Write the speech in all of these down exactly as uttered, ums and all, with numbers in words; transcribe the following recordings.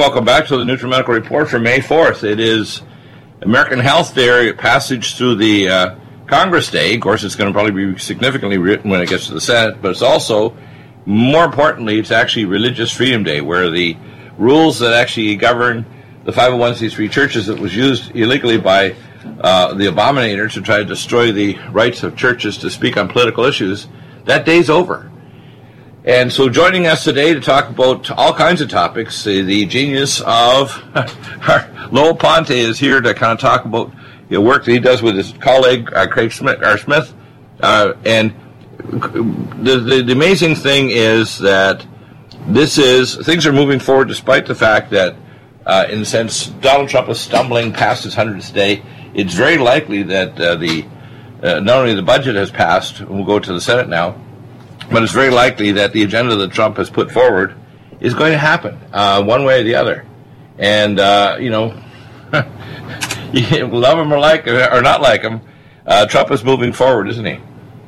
welcome back to the NutriMedical Report for May fourth. It is American Health Day passage through the uh, Congress Day. Of course, it's going to probably be significantly written when it gets to the Senate, but it's also, more importantly, it's actually Religious Freedom Day, where the rules that actually govern the five oh one c three churches that was used illegally by uh, the abominators to try to destroy the rights of churches to speak on political issues, that day's over. And so joining us today to talk about all kinds of topics, uh, the genius of Lowell Ponte is here to kind of talk about the work that he does with his colleague, uh, Craig Smith. Or Smith. Uh, and the, the, the amazing thing is that this is, things are moving forward despite the fact that, uh, in a sense, Donald Trump is stumbling past his hundredth day. It's very likely that uh, the uh, not only the budget has passed, and we'll go to the Senate now, but it's very likely that the agenda that Trump has put forward is going to happen, uh, one way or the other. And, uh, you know, you love him or like or not like him, uh, Trump is moving forward, isn't he?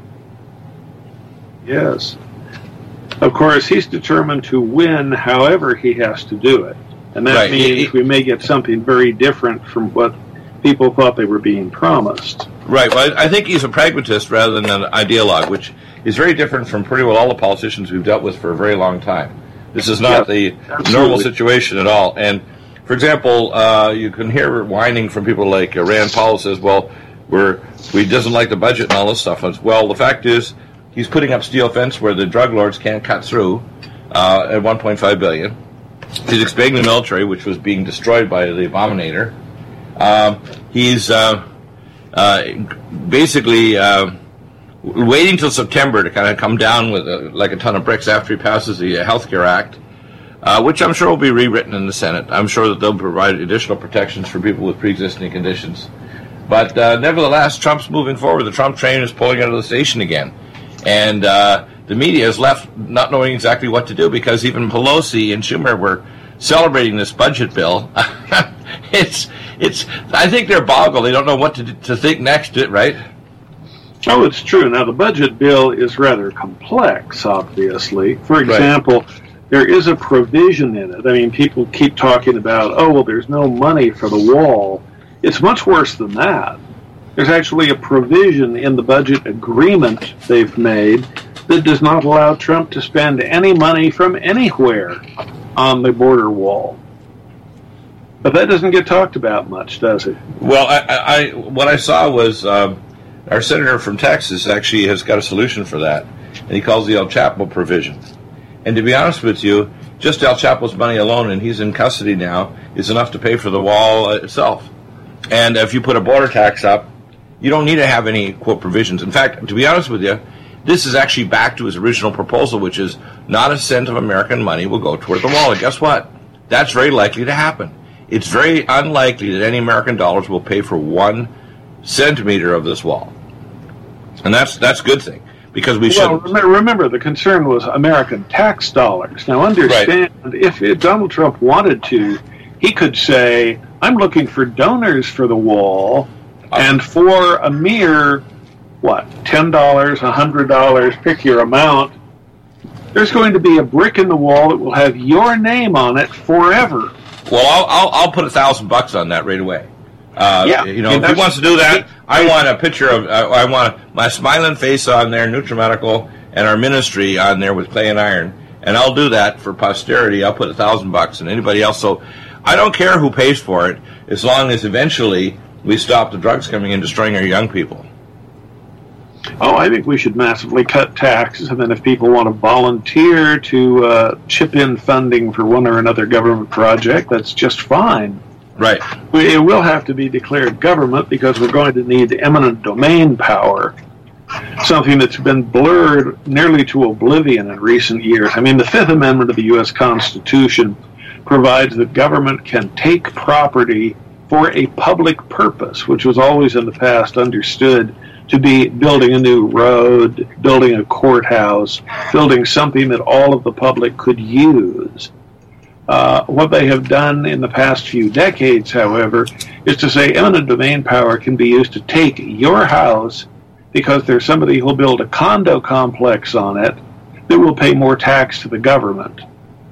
Yes. Of course, he's determined to win however he has to do it. And that right. means he, he, we may get something very different from what people thought they were being promised. Right. Well, I think he's a pragmatist rather than an ideologue, which is very different from pretty well all the politicians we've dealt with for a very long time. This is not yep, the absolutely. normal situation at all. And, for example, uh, you can hear whining from people like uh, Rand Paul says, well, we're, we doesn't like the budget and all this stuff. And, well, the fact is he's putting up steel fence where the drug lords can't cut through uh, at one point five billion dollars. He's expanding the military, which was being destroyed by the abominator. Um, he's uh, uh, basically... Uh, waiting till September to kind of come down with a, like a ton of bricks after he passes the uh, Health Care Act, uh, which I'm sure will be rewritten in the Senate. I'm sure that they'll provide additional protections for people with pre-existing conditions. But uh, nevertheless, Trump's moving forward. The Trump train is pulling out of the station again. And uh, the media is left not knowing exactly what to do because even Pelosi and Schumer were celebrating this budget bill. it's, it's. I think they're boggled. They don't know what to, to think next, right? Oh, it's true. Now, the budget bill is rather complex, obviously. For example, right. there is a provision in it. I mean, people keep talking about, oh, well, there's no money for the wall. It's much worse than that. There's actually a provision in the budget agreement they've made that does not allow Trump to spend any money from anywhere on the border wall. But that doesn't get talked about much, does it? Well, I, I what I saw was... Um our senator from Texas actually has got a solution for that, and he calls the El Chapo provision. And to be honest with you, just El Chapo's money alone, and he's in custody now, is enough to pay for the wall itself. And if you put a border tax up, you don't need to have any, quote, provisions. In fact, to be honest with you, this is actually back to his original proposal, which is not a cent of American money will go toward the wall. And guess what? That's very likely to happen. It's very unlikely that any American dollars will pay for one centimeter of this wall. And that's that's a good thing, because we well, should... Well, remember, the concern was American tax dollars. Now, understand, right. if, if Donald Trump wanted to, he could say, I'm looking for donors for the wall, and for a mere, what, ten dollars, one hundred dollars, pick your amount, there's going to be a brick in the wall that will have your name on it forever. Well, I'll I'll, I'll put a thousand bucks on that right away. Uh, yeah, you know, if he wants to do that, I want a picture of, uh, I want my smiling face on there, NutriMedical, and our ministry on there with clay and iron, and I'll do that for posterity. I'll put a thousand bucks, and anybody else. So I don't care who pays for it, as long as eventually we stop the drugs coming in, destroying our young people. Oh, I think we should massively cut taxes, and then if people want to volunteer to uh, chip in funding for one or another government project, that's just fine. Right. It will have to be declared government because we're going to need eminent domain power, something that's been blurred nearly to oblivion in recent years. I mean, the Fifth Amendment of the U S Constitution provides that government can take property for a public purpose, which was always in the past understood to be building a new road, building a courthouse, building something that all of the public could use. Uh, what they have done in the past few decades, however, is to say eminent domain power can be used to take your house because there's somebody who'll build a condo complex on it that will pay more tax to the government.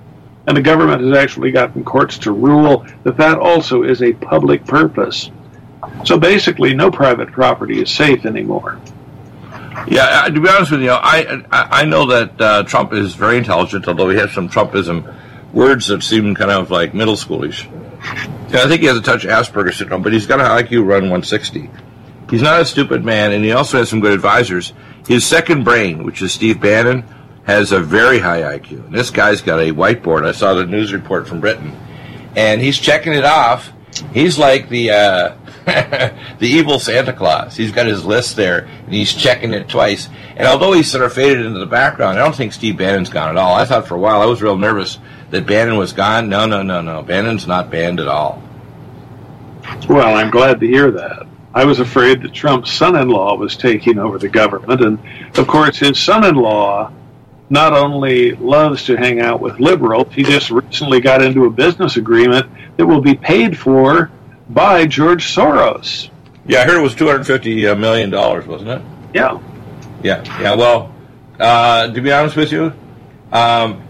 And the government has actually gotten courts to rule that that also is a public purpose. So basically, no private property is safe anymore. Yeah, to be honest with you, I I know that uh, Trump is very intelligent, although he has some Trumpism words that seem kind of like middle schoolish. Yeah, I think he has a touch of Asperger's syndrome, but he's got an I Q run one sixty. He's not a stupid man, and he also has some good advisors. His second brain, which is Steve Bannon, has a very high I Q. And this guy's got a whiteboard. I saw the news report from Britain, and he's checking it off. He's like the uh, the evil Santa Claus. He's got his list there, and he's checking it twice. And although he's sort of faded into the background, I don't think Steve Bannon's gone at all. I thought for a while, I was real nervous that Bannon was gone. No, no, no, no. Bannon's not banned at all. Well, I'm glad to hear that. I was afraid that Trump's son-in-law was taking over the government. And, of course, his son-in-law not only loves to hang out with liberals, he just recently got into a business agreement that will be paid for by George Soros. Yeah, I heard it was two hundred fifty million dollars, wasn't it? Yeah. Yeah, yeah. Well, uh, to be honest with you, um,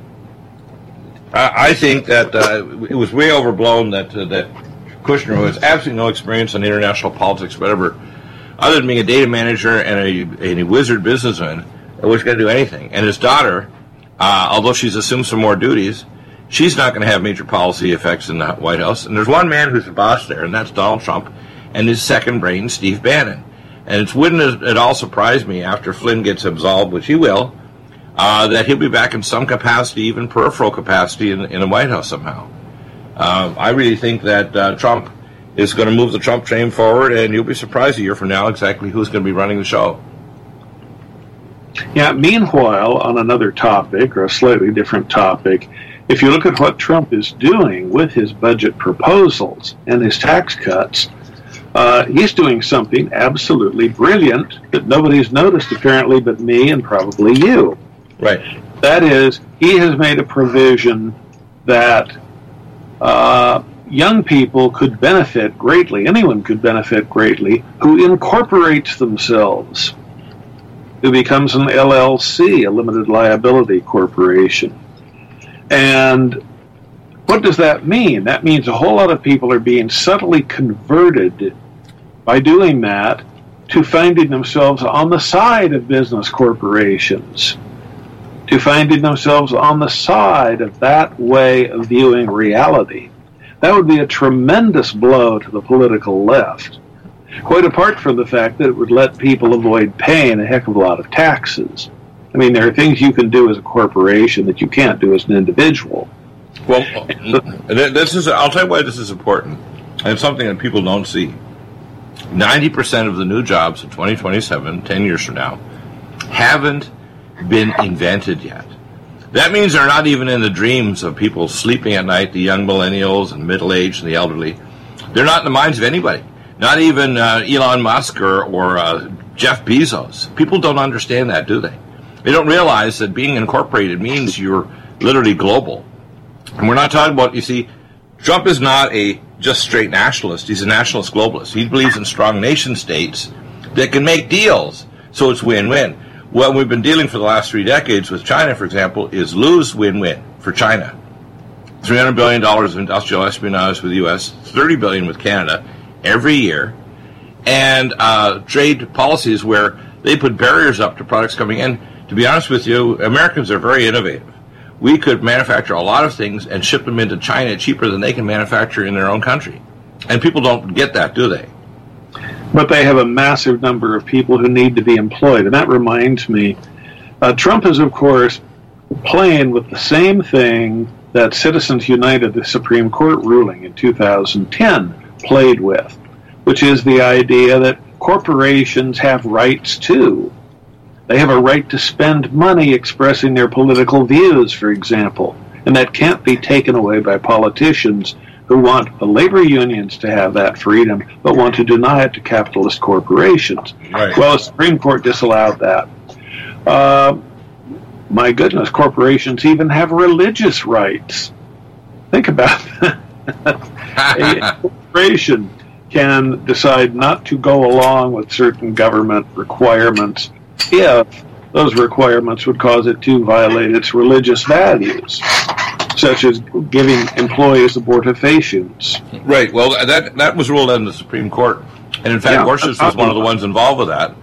I, I think that uh, it was way overblown that uh, that Kushner, who has absolutely no experience in international politics, whatever, other than being a data manager and a, and a wizard businessman, was going to do anything. And his daughter, uh, although she's assumed some more duties, she's not going to have major policy effects in the White House. And there's one man who's the boss there, and that's Donald Trump, and his second brain, Steve Bannon. And it wouldn't at all surprise me after Flynn gets absolved, which he will, uh, that he'll be back in some capacity, even peripheral capacity, in, in the White House somehow. Uh, I really think that uh, Trump is going to move the Trump train forward, and you'll be surprised a year from now exactly who's going to be running the show. Yeah, meanwhile, on another topic, or a slightly different topic, if you look at what Trump is doing with his budget proposals and his tax cuts, uh, he's doing something absolutely brilliant that nobody's noticed apparently but me and probably you. Right. That is, he has made a provision that uh, young people could benefit greatly, anyone could benefit greatly, who incorporates themselves, who becomes an L L C, a limited liability corporation. And what does that mean? That means a whole lot of people are being subtly converted by doing that to finding themselves on the side of business corporations, to finding themselves on the side of that way of viewing reality. That would be a tremendous blow to the political left, quite apart from the fact that it would let people avoid paying a heck of a lot of taxes. I mean, there are things you can do as a corporation that you can't do as an individual. Well, this is, I'll tell you why this is important, and it's something that people don't see. ninety percent of the new jobs in twenty twenty-seven, ten years from now, haven't been invented yet. That means they're not even in the dreams of people sleeping at night, the young millennials and middle-aged and the elderly. They're not in the minds of anybody, not even uh, Elon Musk or, or uh, Jeff Bezos. People don't understand that, do they? They don't realize that being incorporated means you're literally global. And we're not talking about, you see, Trump is not a just straight nationalist. He's a nationalist globalist. He believes in strong nation states that can make deals, so it's win-win. What we've been dealing for the last three decades with China, for example, is lose win-win for China. three hundred billion dollars of industrial espionage with the U S, thirty billion dollars with Canada every year, and uh, trade policies where they put barriers up to products coming in. To be honest with you, Americans are very innovative. We could manufacture a lot of things and ship them into China cheaper than they can manufacture in their own country. And people don't get that, do they? But they have a massive number of people who need to be employed. And that reminds me, uh, Trump is, of course, playing with the same thing that Citizens United, the Supreme Court ruling in two thousand ten, played with, which is the idea that corporations have rights too. They have a right to spend money expressing their political views, for example, and that can't be taken away by politicians who want the labor unions to have that freedom, but want to deny it to capitalist corporations. Right. Well, the Supreme Court disallowed that. Uh, my goodness, corporations even have religious rights. Think about that. A corporation can decide not to go along with certain government requirements if those requirements would cause it to violate its religious values. such as giving employees abortifacients. Right. Well, that that was ruled out in the Supreme Court. And in fact, yeah, Gorsuch was one of the ones involved with that,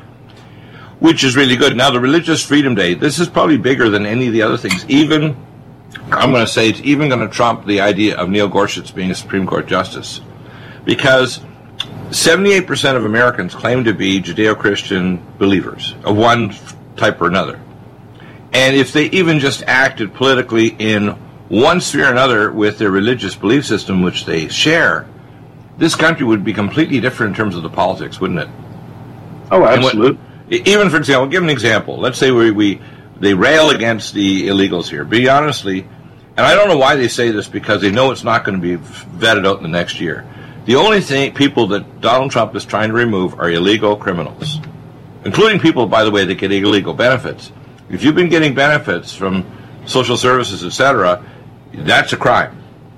which is really good. Now, the Religious Freedom Day, this is probably bigger than any of the other things. Even, I'm going to say, it's even going to trump the idea of Neil Gorsuch being a Supreme Court justice. Because seventy-eight percent of Americans claim to be Judeo-Christian believers of one type or another. And if they even just acted politically in one sphere or another with their religious belief system, which they share, this country would be completely different in terms of the politics, wouldn't it? Oh, absolutely. What, even, for example, I'll give an example. Let's say we, we they rail against the illegals here. Be honestly, and I don't know why they say this, because they know it's not going to be vetted out in the next year. The only thing people that Donald Trump is trying to remove are illegal criminals, including people, by the way, that get illegal benefits. If you've been getting benefits from social services, et cetera, that's a crime.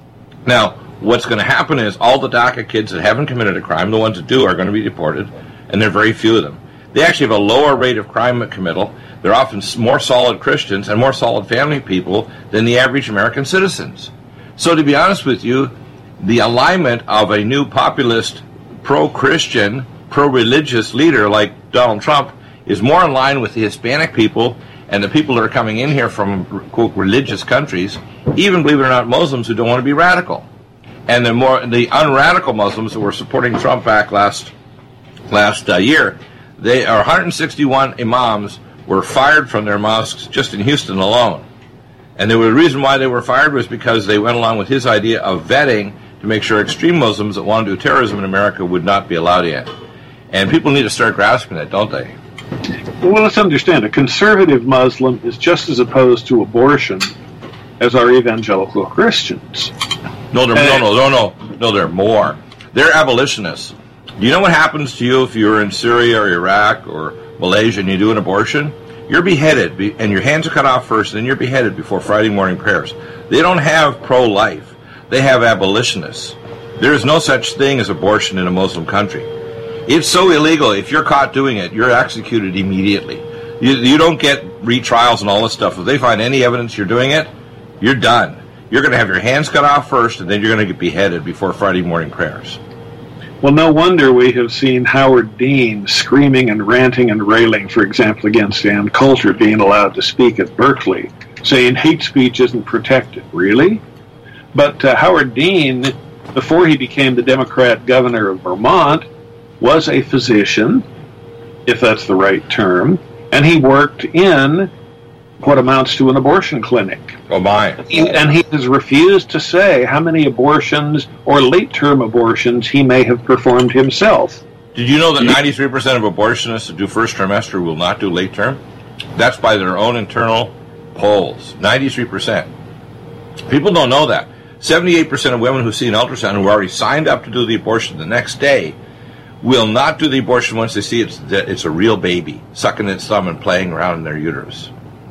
Now, what's going to happen is all the DACA kids that haven't committed a crime, the ones that do, are going to be deported, and there are very few of them. They actually have a lower rate of crime committal. They're often more solid Christians and more solid family people than the average American citizens. So to be honest with you, the alignment of a new populist, pro-Christian, pro-religious leader like Donald Trump is more in line with the Hispanic people and the people that are coming in here from, quote, religious countries, even, believe it or not, Muslims who don't want to be radical. And the more the unradical Muslims that were supporting Trump back last last uh, year, they are one hundred sixty-one imams were fired from their mosques just in Houston alone. And the reason why they were fired was because they went along with his idea of vetting to make sure extreme Muslims that want to do terrorism in America would not be allowed in. And people need to start grasping that, don't they? Well, let's understand, a conservative Muslim is just as opposed to abortion as are evangelical Christians. No, they're, no, no, no, no, no, they're more. They're abolitionists. Do you know what happens to you if you're in Syria or Iraq or Malaysia and you do an abortion? You're beheaded, and your hands are cut off first, and then you're beheaded before Friday morning prayers. They don't have pro-life. They have abolitionists. There is no such thing as abortion in a Muslim country. It's so illegal. If you're caught doing it, you're executed immediately. You, you don't get retrials and all this stuff. If they find any evidence you're doing it, you're done. You're going to have your hands cut off first, and then you're going to get beheaded before Friday morning prayers. Well, no wonder we have seen Howard Dean screaming and ranting and railing, for example, against Ann Coulter being allowed to speak at Berkeley, saying hate speech isn't protected. Really? But uh, Howard Dean, before he became the Democrat governor of Vermont, was a physician, if that's the right term, and he worked in what amounts to an abortion clinic. Oh, my. And he has refused to say how many abortions or late-term abortions he may have performed himself. Did you know that ninety-three percent of abortionists that do first trimester will not do late term? That's by their own internal polls. ninety-three percent. People don't know that. seventy-eight percent of women who see an ultrasound who are already signed up to do the abortion the next day will not do the abortion once they see it's, that it's a real baby sucking its thumb and playing around in their uterus.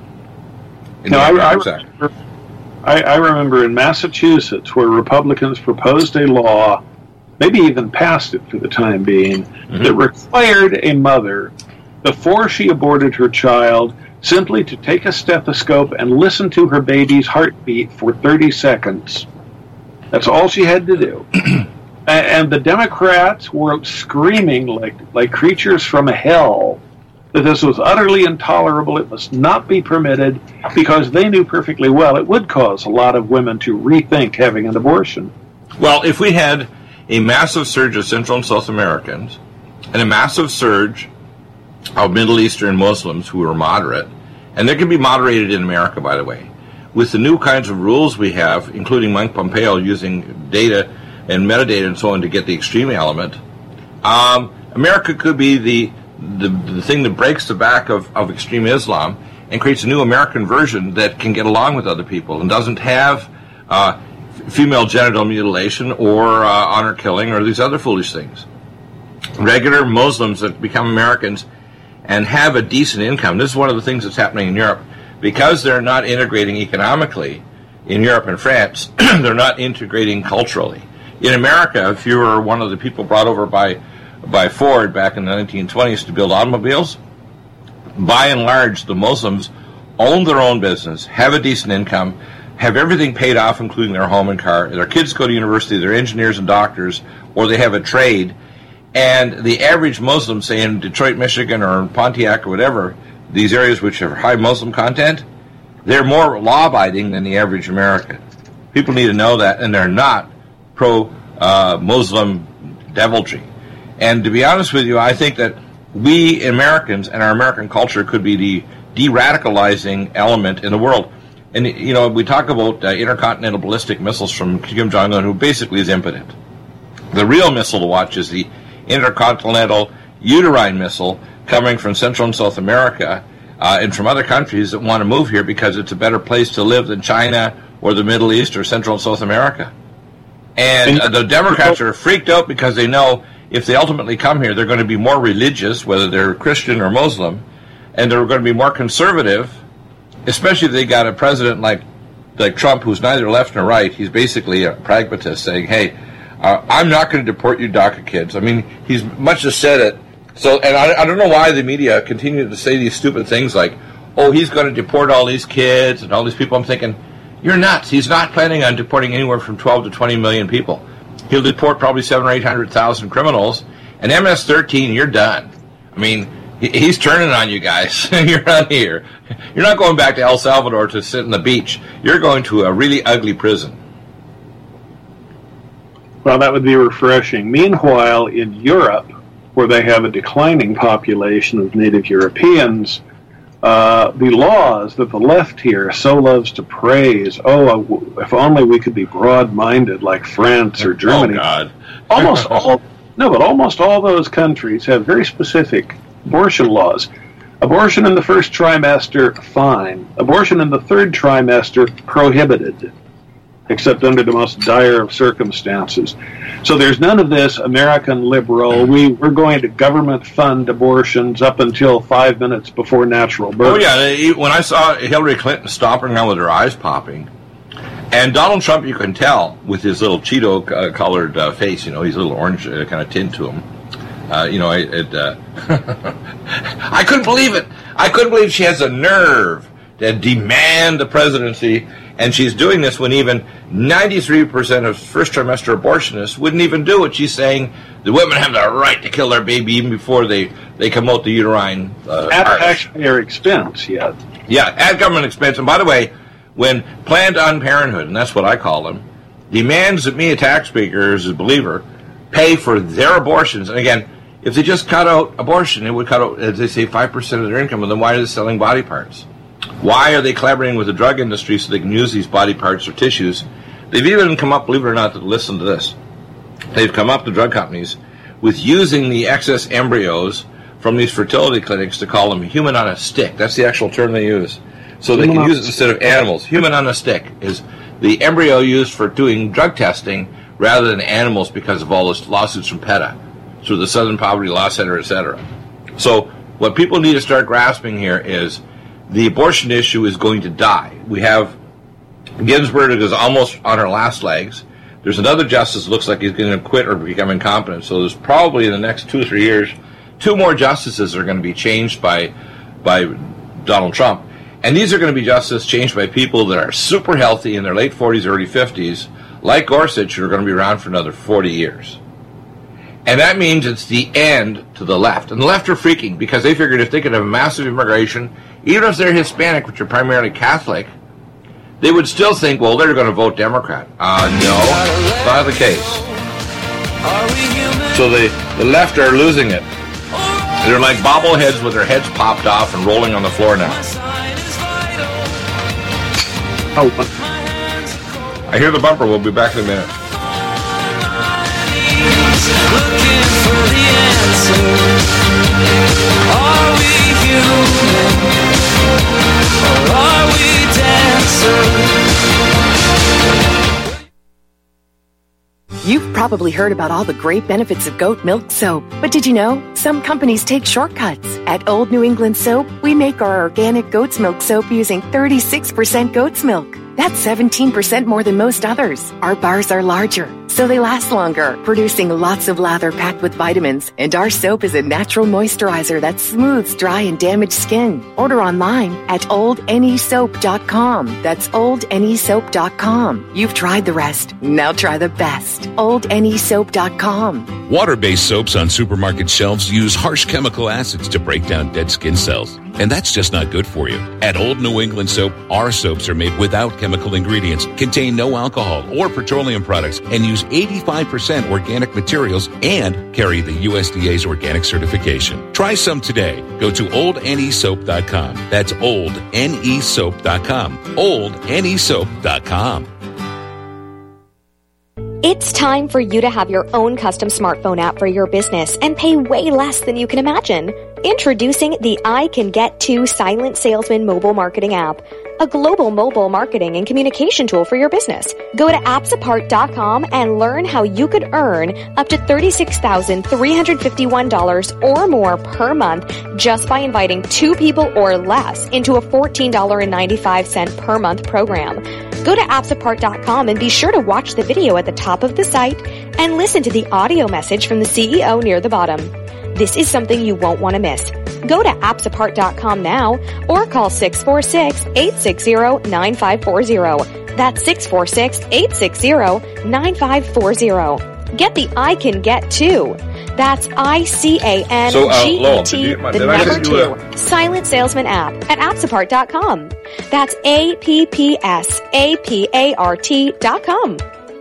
In no, I, I, remember, I, I remember in Massachusetts where Republicans proposed a law, maybe even passed it for the time being, mm-hmm. that required a mother, before she aborted her child, simply to take a stethoscope and listen to her baby's heartbeat for thirty seconds. That's all she had to do. And the Democrats were screaming like, like creatures from hell that this was utterly intolerable, it must not be permitted, because they knew perfectly well it would cause a lot of women to rethink having an abortion. Well, if we had a massive surge of Central and South Americans and a massive surge of Middle Eastern Muslims who are moderate, and they can be moderated in America, by the way, with the new kinds of rules we have, including Mike Pompeo using data and metadata and so on to get the extreme element, um, America could be the The, the thing that breaks the back of, of extreme Islam and creates a new American version that can get along with other people and doesn't have uh, female genital mutilation or uh, honor killing or these other foolish things. Regular Muslims that become Americans and have a decent income. This is one of the things that's happening in Europe. Because they're not integrating economically in Europe and France, they're not integrating culturally. In America, if you were one of the people brought over by by Ford back in the nineteen twenties to build automobiles, by and large, the Muslims own their own business, have a decent income, have everything paid off, including their home and car. Their kids go to university, they're engineers and doctors, or they have a trade. And the average Muslim, say in Detroit, Michigan, or in Pontiac, or whatever, these areas which have high Muslim content, they're more law-abiding than the average American. People need to know that, and they're not pro-Muslim uh, deviltry. And to be honest with you, I think that we Americans and our American culture could be the de-radicalizing element in the world. And, you know, we talk about uh, intercontinental ballistic missiles from Kim Jong-un, who basically is impotent. The real missile to watch is the intercontinental uterine missile coming from Central and South America uh, and from other countries that want to move here because it's a better place to live than China or the Middle East or Central and South America. And uh, the Democrats are freaked out because they know if they ultimately come here, they're going to be more religious, whether they're Christian or Muslim, and they're going to be more conservative, especially if they got a president like like Trump, who's neither left nor right. He's basically a pragmatist saying, hey, uh, I'm not going to deport you DACA kids. I mean, he's much as said it. So, and I, I don't know why the media continue to say these stupid things like, oh, he's going to deport all these kids and all these people. I'm thinking, you're nuts. He's not planning on deporting anywhere from twelve to twenty million people. He'll deport probably seven or eight hundred thousand criminals, and M S thirteen, you're done. I mean, he's turning on you guys. You're out here. You're not going back to El Salvador to sit on the beach. You're going to a really ugly prison. Well, that would be refreshing. Meanwhile, in Europe, where they have a declining population of native Europeans, uh, the laws that the left here so loves to praise, oh, if only we could be broad-minded like France or Germany. Oh, God. almost all, no, but almost all those countries have very specific abortion laws. Abortion in the first trimester, fine. Abortion in the third trimester, prohibited, except under the most dire of circumstances. So there's none of this American liberal, we, we're going to government fund abortions up until five minutes before natural birth. Oh, yeah. When I saw Hillary Clinton stomping around with her eyes popping, and Donald Trump, you can tell, with his little Cheeto-colored uh, face, you know, he's a little orange uh, kind of tint to him. Uh, you know, it, it, uh, I couldn't believe it. I couldn't believe she has a nerve to demand the presidency, and she's doing this when even ninety-three percent of first trimester abortionists wouldn't even do it. She's saying the women have the right to kill their baby even before they, they come out the uterine uh, at taxpayer expense, yeah. Yeah, at government expense. And by the way, when Planned Parenthood, and that's what I call them, demands that me, a taxpayer, as a believer, pay for their abortions, and again, if they just cut out abortion, it would cut out, as they say, five percent of their income, and then why are they selling body parts? Why are they collaborating with the drug industry so they can use these body parts or tissues? They've even come up, believe it or not, to listen to this. They've come up, the drug companies, with using the excess embryos from these fertility clinics to call them human on a stick. That's the actual term they use. So they can use it instead of animals. Human on a stick is the embryo used for doing drug testing rather than animals because of all those lawsuits from PETA, through the Southern Poverty Law Center, et cetera. So what people need to start grasping here is the abortion issue is going to die. We have Ginsburg is almost on her last legs. There's another justice that looks like he's going to quit or become incompetent. So there's probably in the next two or three years, two more justices are going to be changed by by Donald Trump. And these are going to be justices changed by people that are super healthy in their late forties, early fifties, like Gorsuch, who are going to be around for another forty years. And that means it's the end to the left. And the left are freaking because they figured if they could have massive immigration, even if they're Hispanic, which are primarily Catholic, they would still think, well, they're going to vote Democrat. Uh, no, not the case. So the, the left are losing it. They're like bobbleheads with their heads popped off and rolling on the floor now. Oh. I hear the bumper. We'll be back in a minute. Looking for the answer. Are we human? Or are we dancers? You've probably heard about all the great benefits of goat milk soap, but did you know some companies take shortcuts? At Old New England Soap, we make our organic goat's milk soap using thirty-six percent goat's milk. That's seventeen percent more than most others. Our bars are larger, so they last longer, producing lots of lather packed with vitamins. And our soap is a natural moisturizer that smooths dry and damaged skin. Order online at old ne soap dot com. That's old ne soap dot com. You've tried the rest. Now try the best. old ne soap dot com. Water-based soaps on supermarket shelves use harsh chemical acids to break down dead skin cells. And that's just not good for you. At Old New England Soap, our soaps are made without chemical ingredients, contain no alcohol or petroleum products, and use eighty-five percent organic materials and carry the U S D A's organic certification. Try some today. Go to old ne soap dot com. That's old ne soap dot com. old ne soap dot com. It's time for you to have your own custom smartphone app for your business and pay way less than you can imagine. Introducing the I Can Get To Silent Salesman mobile marketing app, a global mobile marketing and communication tool for your business. Go to apps apart dot com and learn how you could earn up to thirty-six thousand three hundred fifty-one dollars or more per month just by inviting two people or less into a fourteen dollars and ninety-five cents per month program. Go to apps apart dot com and be sure to watch the video at the top of the site and listen to the audio message from the C E O near the bottom. This is something you won't want to miss. Go to apps apart dot com now or call six four six, eight six zero, nine five four zero. That's six four six, eight six zero, nine five four zero. Get the I Can Get To. That's I C A N G E T, the number two, Silent Salesman app at apps apart dot com. That's A P P S A P A R T dot com.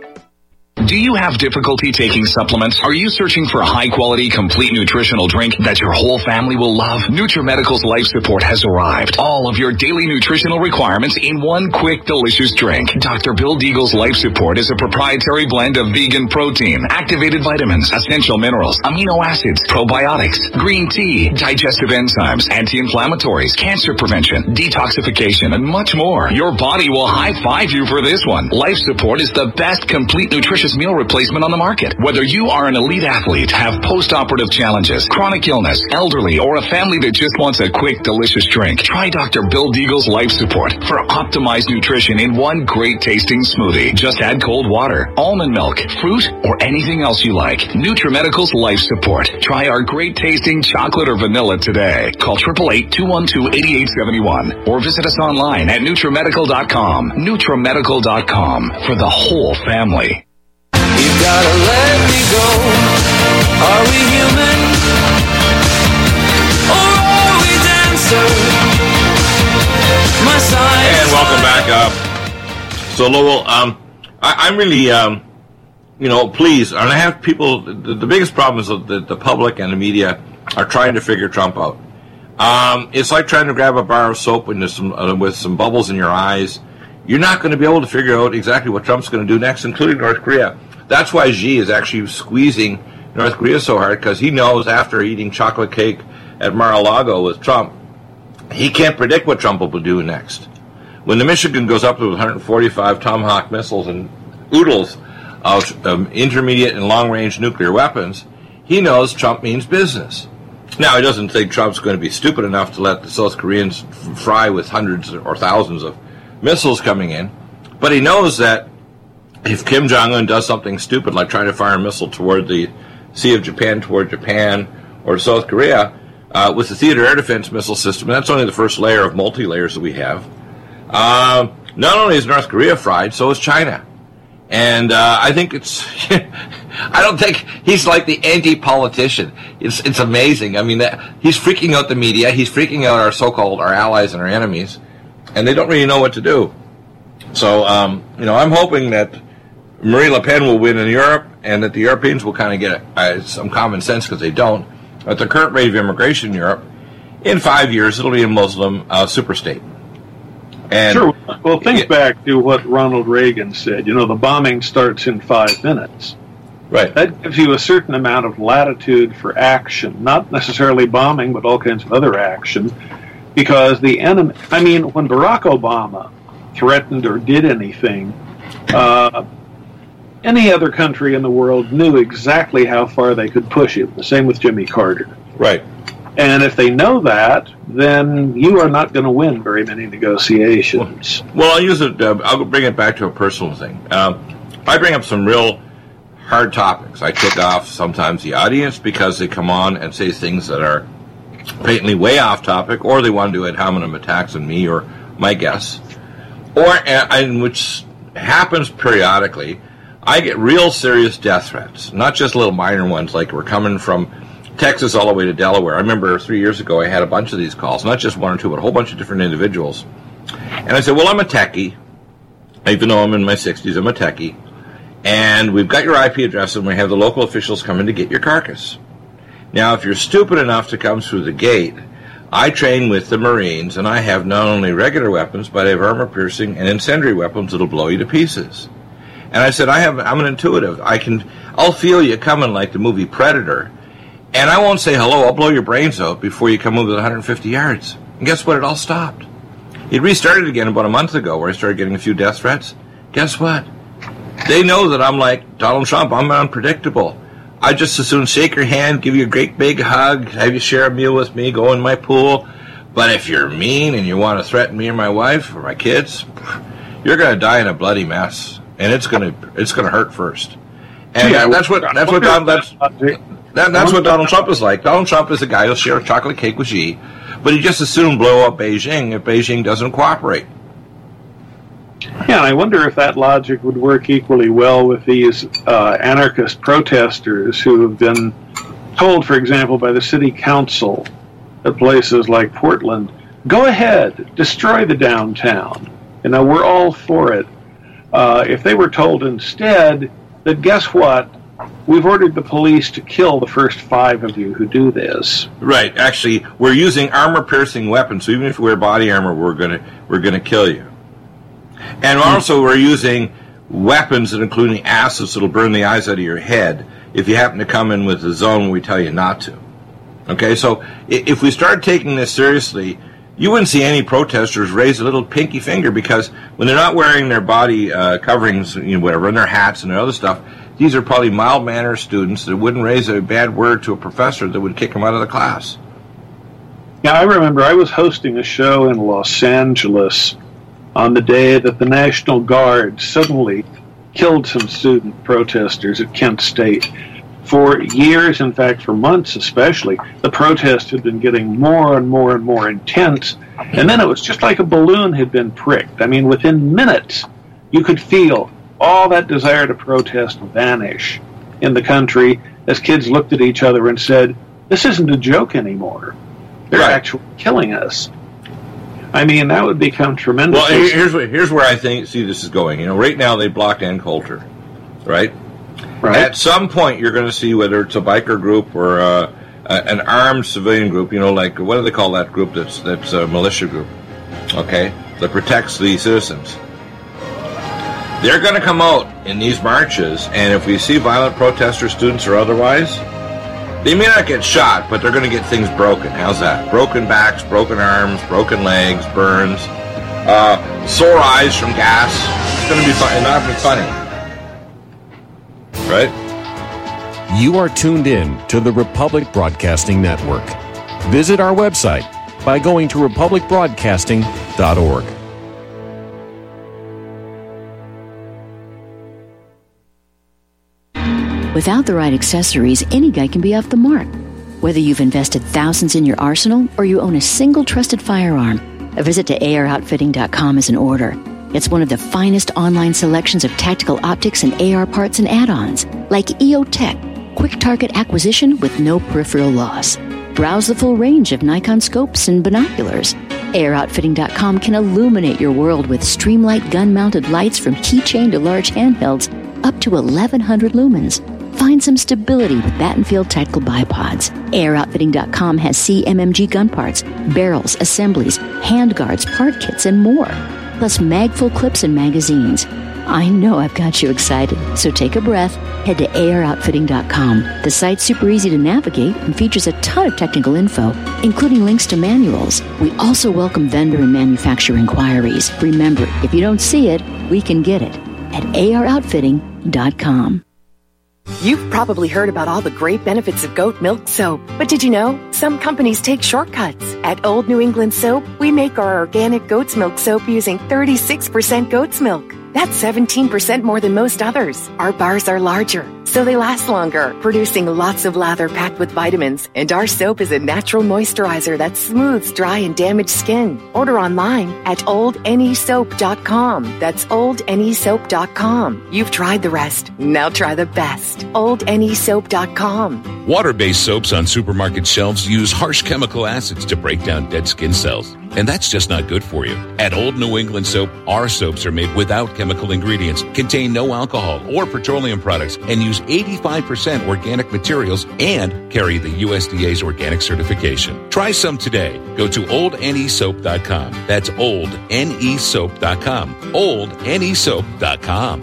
Do you have difficulty taking supplements? Are you searching for a high-quality, complete nutritional drink that your whole family will love? NutriMedical's Life Support has arrived. All of your daily nutritional requirements in one quick, delicious drink. Doctor Bill Deagle's Life Support is a proprietary blend of vegan protein, activated vitamins, essential minerals, amino acids, probiotics, green tea, digestive enzymes, anti-inflammatories, cancer prevention, detoxification, and much more. Your body will high-five you for this one. Life Support is the best complete nutritious meal replacement on the market. Whether you are an elite athlete, have post-operative challenges, chronic illness, elderly, or a family that just wants a quick, delicious drink, try Doctor Bill Deagle's Life Support for optimized nutrition in one great tasting smoothie. Just add cold water, almond milk, fruit, or anything else you like. NutriMedical's Life Support. Try our great tasting chocolate or vanilla today. Call eight eight eight, two one two, eight eight seven one or visit us online at NutriMedical dot com. NutriMedical dot com for the whole family. You gotta let me go. Are we human? Or are we dancer? My side. And welcome back up. So Lowell, um, I, I'm really, um, you know, pleased. And I have people, the, the biggest problem is that the public and the media are trying to figure Trump out. Um, it's like trying to grab a bar of soap with some, uh, with some bubbles in your eyes. You're not going to be able to figure out exactly what Trump's going to do next, including North Korea. That's why Xi is actually squeezing North Korea so hard, because he knows after eating chocolate cake at Mar-a-Lago with Trump, he can't predict what Trump will do next. When the Michigan goes up to one hundred forty-five Tomahawk missiles and oodles of um, intermediate and long-range nuclear weapons, he knows Trump means business. Now, he doesn't think Trump's going to be stupid enough to let the South Koreans f- fry with hundreds or thousands of missiles coming in, but he knows that if Kim Jong-un does something stupid like trying to fire a missile toward the Sea of Japan, toward Japan, or South Korea, uh, with the theater air defense missile system, and that's only the first layer of multi-layers that we have, uh, not only is North Korea fried, so is China. And uh, I think it's, I don't think he's like the anti-politician. It's it's amazing. I mean, that, he's freaking out the media, he's freaking out our so-called, our allies and our enemies, and they don't really know what to do. So, um, you know, I'm hoping that Marine Le Pen will win in Europe, and that the Europeans will kind of get uh, some common sense, because they don't. At the current rate of immigration in Europe, in five years, it'll be a Muslim uh, superstate. And, sure. Well, think yeah. back to what Ronald Reagan said. You know, the bombing starts in five minutes. Right. That gives you a certain amount of latitude for action, not necessarily bombing, but all kinds of other action, because the enemy, I mean, when Barack Obama threatened or did anything, uh, any other country in the world knew exactly how far they could push it. The same with Jimmy Carter. Right. And if they know that, then you are not going to win very many negotiations. Well, well I'll use it. Uh, I'll bring it back to a personal thing. Um, I bring up some real hard topics. I tick off sometimes the audience because they come on and say things that are patently way off topic, or they want to do ad hominem attacks on me or my guests, or and which happens periodically. I get real serious death threats, not just little minor ones like we're coming from Texas all the way to Delaware. I remember three years ago I had a bunch of these calls, not just one or two, but a whole bunch of different individuals. And I said, well, I'm a techie. Even though I'm in my sixties, I'm a techie. And we've got your I P address, and we have the local officials coming to get your carcass. Now, if you're stupid enough to come through the gate, I train with the Marines, and I have not only regular weapons, but I have armor-piercing and incendiary weapons that'll blow you to pieces. And I said, I have, I'm an intuitive. I can, I'll feel you coming like the movie Predator, and I won't say hello. I'll blow your brains out before you come within one hundred fifty yards. And guess what? It all stopped. It restarted again about a month ago, where I started getting a few death threats. Guess what? They know that I'm like Donald Trump. I'm unpredictable. I just as soon shake your hand, give you a great big hug, have you share a meal with me, go in my pool. But if you're mean and you want to threaten me or my wife or my kids, you're going to die in a bloody mess, and it's going to it's going to hurt first. And yeah, that's what that's what Donald that's that, that's what Donald Trump is like. Donald Trump is a guy who'll share a chocolate cake with Xi, but he just as soon blow up Beijing if Beijing doesn't cooperate. Yeah, and I wonder if that logic would work equally well with these uh, anarchist protesters who have been told, for example, by the city council at places like Portland, go ahead, destroy the downtown. You know, we're all for it. Uh, if they were told instead that, guess what, we've ordered the police to kill the first five of you who do this. Right. Actually, we're using armor-piercing weapons, so even if we wear body armor, we're gonna we're gonna kill you. And also, we're using weapons that including acids that'll burn the eyes out of your head if you happen to come in with a zone where we tell you not to. Okay, so if we start taking this seriously, you wouldn't see any protesters raise a little pinky finger, because when they're not wearing their body uh, coverings, you know, whatever, and their hats and their other stuff, these are probably mild-mannered students that wouldn't raise a bad word to a professor that would kick them out of the class. Yeah, I remember I was hosting a show in Los Angeles on the day that the National Guard suddenly killed some student protesters at Kent State. For years, in fact, for months especially, the protest had been getting more and more and more intense, and then it was just like a balloon had been pricked. I mean, within minutes, you could feel all that desire to protest vanish in the country as kids looked at each other and said, this isn't a joke anymore. They're right. actually killing us. I mean, that would become tremendous. Well, here's where, here's where I think, see, this is going. You know, right now they blocked Ann Coulter, right? Right. At some point, you're going to see whether it's a biker group or uh, an armed civilian group, you know, like, what do they call that group that's, that's a militia group, okay, that protects the citizens. They're going to come out in these marches, and if we see violent protesters, students or otherwise, they may not get shot, but they're going to get things broken. How's that? Broken backs, broken arms, broken legs, burns, uh, sore eyes from gas. It's going to be fun, not be funny. Right? You are tuned in to the Republic Broadcasting Network. Visit our website by going to republic broadcasting dot org. Without the right accessories, any guy can be off the mark. Whether you've invested thousands in your arsenal or you own a single trusted firearm, a visit to A R outfitting dot com is in order. It's one of the finest online selections of tactical optics and A R parts and add-ons, like E O Tech, quick target acquisition with no peripheral loss. Browse the full range of Nikon scopes and binoculars. A R outfitting dot com can illuminate your world with Streamlight gun-mounted lights from keychain to large handhelds up to eleven hundred lumens. Find some stability with Battenfield Tactical Bipods. A R outfitting dot com has C M M G gun parts, barrels, assemblies, handguards, part kits, and more. Plus mag-full clips and magazines. I know I've got you excited, so take a breath. Head to A R outfitting dot com. The site's super easy to navigate and features a ton of technical info, including links to manuals. We also welcome vendor and manufacturer inquiries. Remember, if you don't see it, we can get it at A R outfitting dot com. You've probably heard about all the great benefits of goat milk soap, but did you know some companies take shortcuts? At Old New England Soap, we make our organic goat's milk soap using thirty-six percent goat's milk. That's seventeen percent more than most others. Our bars are larger, so they last longer, producing lots of lather packed with vitamins. And our soap is a natural moisturizer that smooths dry and damaged skin. Order online at old n e soap dot com. That's old n e soap dot com. You've tried the rest. Now try the best. old n e soap dot com. Water-based soaps on supermarket shelves use harsh chemical acids to break down dead skin cells. And that's just not good for you. At Old New England Soap, our soaps are made without chemical ingredients, contain no alcohol or petroleum products, and use eighty-five percent organic materials and carry the U S D A's organic certification. Try some today. Go to old n e soap dot com. That's old n e soap dot com. old n e soap dot com.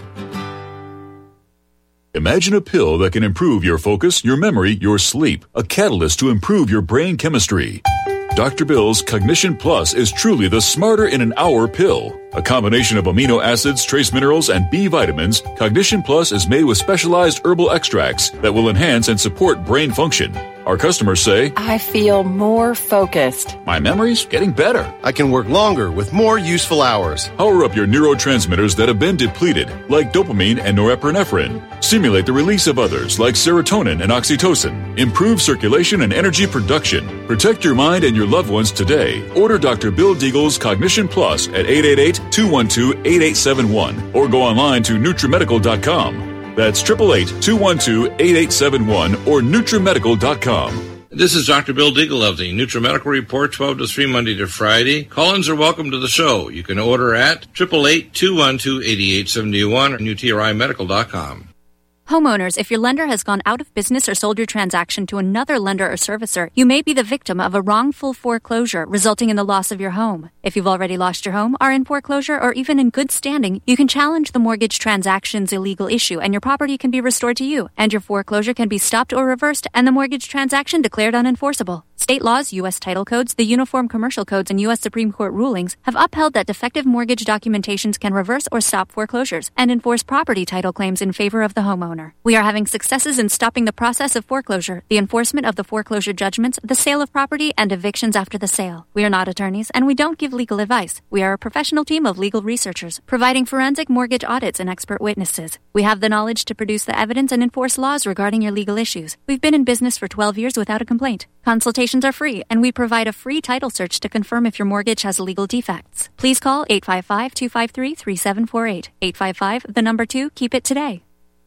Imagine a pill that can improve your focus, your memory, your sleep. A catalyst to improve your brain chemistry. Doctor Bill's Cognition Plus is truly the smarter in an hour pill. A combination of amino acids, trace minerals, and B vitamins, Cognition Plus is made with specialized herbal extracts that will enhance and support brain function. Our customers say, I feel more focused. My memory's getting better. I can work longer with more useful hours. Power up your neurotransmitters that have been depleted, like dopamine and norepinephrine. Stimulate the release of others, like serotonin and oxytocin. Improve circulation and energy production. Protect your mind and your loved ones today. Order Doctor Bill Deagle's Cognition Plus at eight eight eight, two one two, eight eight seven one or go online to nutrimedical dot com. That's eight eight eight, two one two, eight eight seven one or nutrimedical dot com. This is Doctor Bill Deagle of the NutriMedical Report, twelve to three, Monday to Friday. Call-ins are welcome to the show. You can order at eight eight eight, two one two, eight eight seven one or nutri medical dot com. Homeowners, if your lender has gone out of business or sold your transaction to another lender or servicer, you may be the victim of a wrongful foreclosure resulting in the loss of your home. If you've already lost your home, are in foreclosure, or even in good standing, you can challenge the mortgage transaction's illegal issue and your property can be restored to you, and your foreclosure can be stopped or reversed and the mortgage transaction declared unenforceable. State laws, U S title codes, the Uniform Commercial Codes, and U S Supreme Court rulings have upheld that defective mortgage documentations can reverse or stop foreclosures and enforce property title claims in favor of the homeowner. We are having successes in stopping the process of foreclosure, the enforcement of the foreclosure judgments, the sale of property, and evictions after the sale. We are not attorneys, and we don't give legal advice. We are a professional team of legal researchers, providing forensic mortgage audits and expert witnesses. We have the knowledge to produce the evidence and enforce laws regarding your legal issues. We've been in business for twelve years without a complaint. Consultations are free, and we provide a free title search to confirm if your mortgage has legal defects. Please call eight five five, two five three, three seven four eight. eight five five, the number two, keep it today.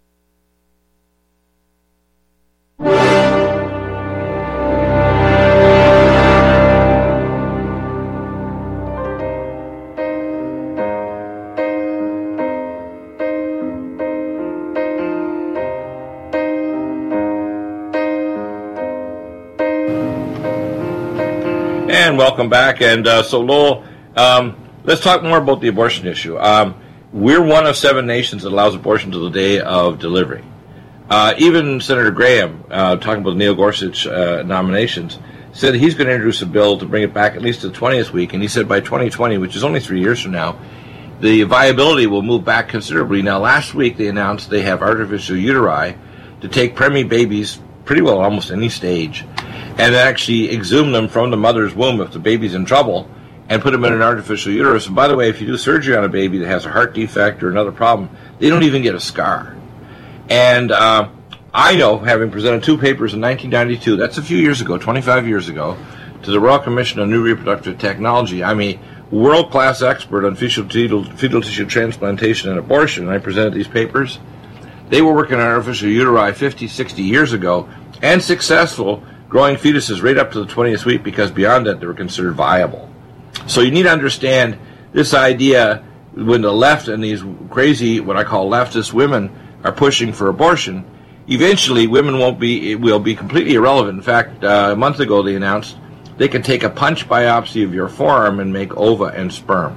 And welcome back. And uh, so, Lowell, um, let's talk more about the abortion issue. Um, we're one of seven nations that allows abortion to the day of delivery. Uh, even Senator Graham, uh, talking about the Neil Gorsuch uh, nominations, said he's going to introduce a bill to bring it back at least to the twentieth week. And he said by twenty twenty, which is only three years from now, the viability will move back considerably. Now, last week they announced they have artificial uteri to take preemie babies pretty well almost any stage and actually exhume them from the mother's womb if the baby's in trouble and put them in an artificial uterus. And by the way, if you do surgery on a baby that has a heart defect or another problem, they don't even get a scar. And uh, I know, having presented two papers in nineteen ninety-two, that's a few years ago, twenty-five years ago, to the Royal Commission on New Reproductive Technology. I'm a world-class expert on fetal, fetal, fetal tissue transplantation and abortion, and I presented these papers. They were working on artificial uteri fifty, sixty years ago, and successful, growing fetuses right up to the twentieth week, because beyond that they were considered viable. So you need to understand this idea when the left and these crazy, what I call leftist women, are pushing for abortion. Eventually, women won't be, it will be completely irrelevant. In fact, uh, a month ago they announced they can take a punch biopsy of your forearm and make ova and sperm.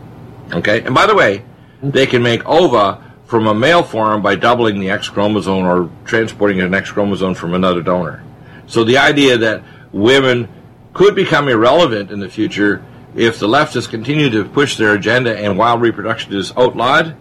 Okay? And by the way, they can make ova from a male forearm by doubling the X chromosome or transporting an X chromosome from another donor. So the idea that women could become irrelevant in the future if the leftists continue to push their agenda and wild reproduction is outlawed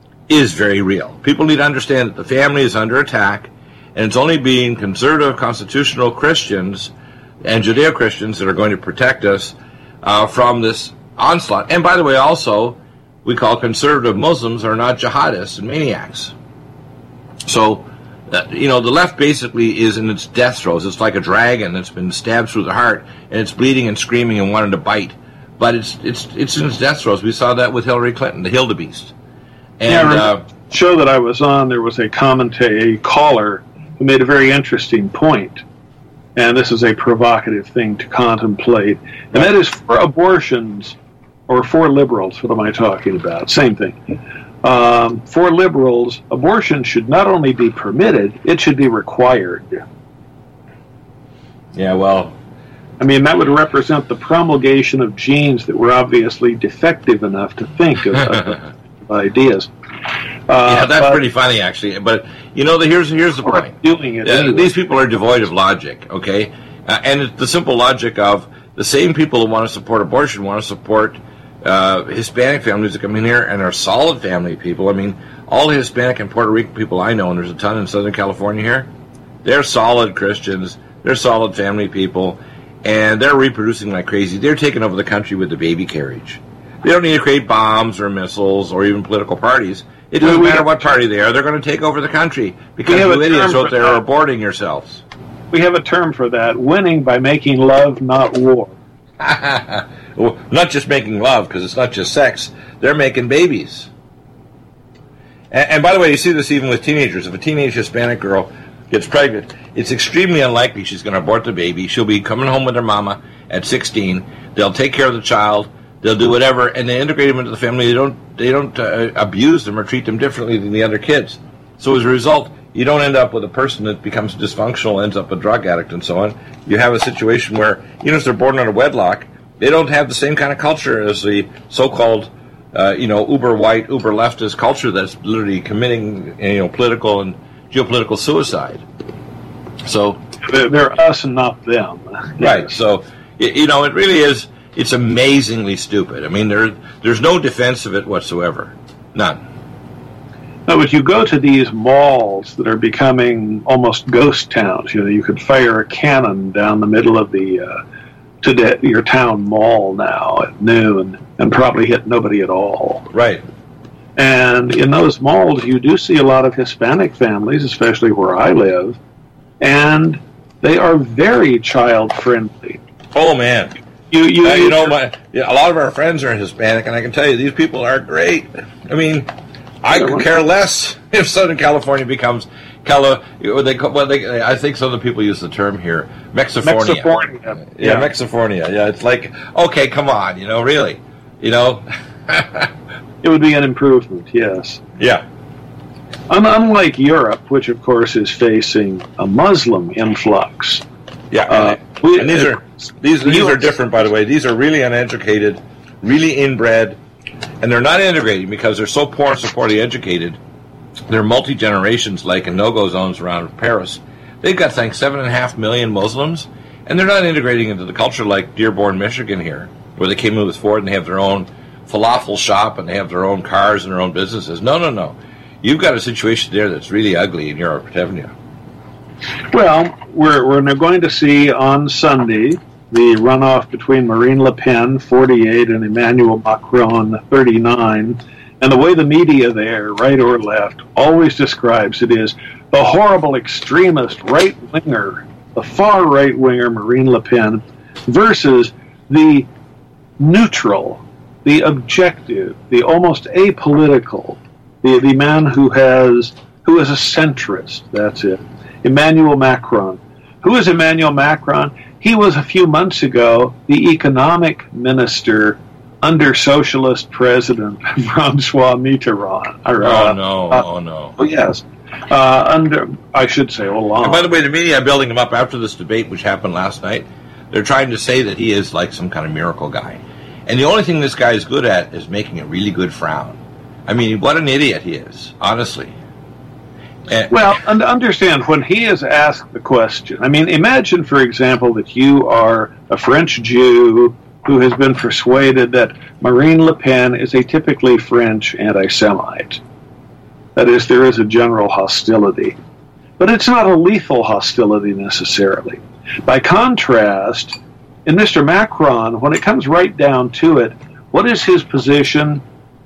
is very real. People need to understand that the family is under attack, and it's only being conservative, constitutional Christians and Judeo-Christians that are going to protect us uh, from this onslaught. And by the way, also, we call conservative Muslims are not jihadists and maniacs. So, uh, you know, the left basically is in its death throes. It's like a dragon that's been stabbed through the heart, and it's bleeding and screaming and wanting to bite. But it's it's it's in its death throes. We saw that with Hillary Clinton, the Hildebeest. And yeah, uh, the show that I was on, there was a commentator, a caller, who made a very interesting point. And this is a provocative thing to contemplate. And that is for abortions, or for liberals, what am I talking about? Same thing. Um, for liberals, abortion should not only be permitted, it should be required. Yeah, well... I mean, that would represent the promulgation of genes that were obviously defective enough to think of, of ideas. Uh, yeah, that's but, pretty funny, actually. But, you know, the, here's here's the point. Doing it uh, anyway. These people are devoid of logic, okay? Uh, and it's the simple logic of the same people who want to support abortion want to support uh, Hispanic families that come in here and are solid family people. I mean, all the Hispanic and Puerto Rican people I know, and there's a ton in Southern California here, they're solid Christians, they're solid family people, and they're reproducing like crazy. They're taking over the country with the baby carriage. They don't need to create bombs or missiles or even political parties. It doesn't matter what party they are. They're going to take over the country because you idiots out there are aborting yourselves. We have a term for that, winning by making love, not war. Well, not just making love, because it's not just sex. They're making babies. And, and by the way, you see this even with teenagers. If a teenage Hispanic girl gets pregnant, it's extremely unlikely she's going to abort the baby. She'll be coming home with her mama at sixteen. They'll take care of the child. They'll do whatever, and they integrate them into the family. They don't they don't uh, abuse them or treat them differently than the other kids. So as a result, you don't end up with a person that becomes dysfunctional, ends up a drug addict, and so on. You have a situation where, even if they're born out of wedlock, they don't have the same kind of culture as the so-called, uh, you know, uber-white, uber-leftist culture that's literally committing, you know, political and geopolitical suicide. So they're, they're us and not them. Right. So, you know, it really is. It's amazingly stupid. I mean, there, there's no defense of it whatsoever. None. No, but you go to these malls that are becoming almost ghost towns. You know, you could fire a cannon down the middle of the uh, to de- your town mall now at noon and probably hit nobody at all. Right. And in those malls, you do see a lot of Hispanic families, especially where I live, and they are very child-friendly. Oh, man. You, you, uh, you know, my yeah, a lot of our friends are Hispanic, and I can tell you, these people are great. I mean, I could care less if Southern California becomes Cali. They, well, they, I think some of the people use the term here, Mexifornia. Mexifornia. Yeah, yeah, Mexifornia. Yeah, it's like, okay, come on, you know, really, you know. It would be an improvement, yes. Yeah. Un- unlike Europe, which of course is facing a Muslim influx. Yeah. Uh, we, and these are these these are different, by the way. These are really uneducated, really inbred, and they're not integrating because they're so poor and so poorly educated. They're multi-generations, like in no-go zones around Paris. They've got, thanks, seven and a half million Muslims, and they're not integrating into the culture like Dearborn, Michigan here, where they came in with Ford and they have their own falafel shop and they have their own cars and their own businesses. No, no, no. You've got a situation there that's really ugly in Europe, haven't you? Well, we're we're going to see on Sunday the runoff between Marine Le Pen, forty-eight, and Emmanuel Macron, thirty-nine. And the way the media there, right or left, always describes it is the horrible extremist right-winger, the far right-winger Marine Le Pen, versus the neutral, the objective, the almost apolitical, the, the man who has who is a centrist, that's it, Emmanuel Macron. Who is Emmanuel Macron? He was a few months ago the economic minister under socialist president Francois Mitterrand. Or, oh, uh, no, uh, oh, no. Oh, yes. Uh, under, I should say, Hollande. And by the way, the media are building him up after this debate, which happened last night. They're trying to say that he is like some kind of miracle guy. And the only thing this guy is good at is making a really good frown. I mean, what an idiot he is, honestly. And, well, and understand, when he is asked the question, I mean, imagine, for example, that you are a French Jew who has been persuaded that Marine Le Pen is a typically French anti-Semite. That is, there is a general hostility. But it's not a lethal hostility necessarily. By contrast, in Mister Macron, when it comes right down to it, what is his position?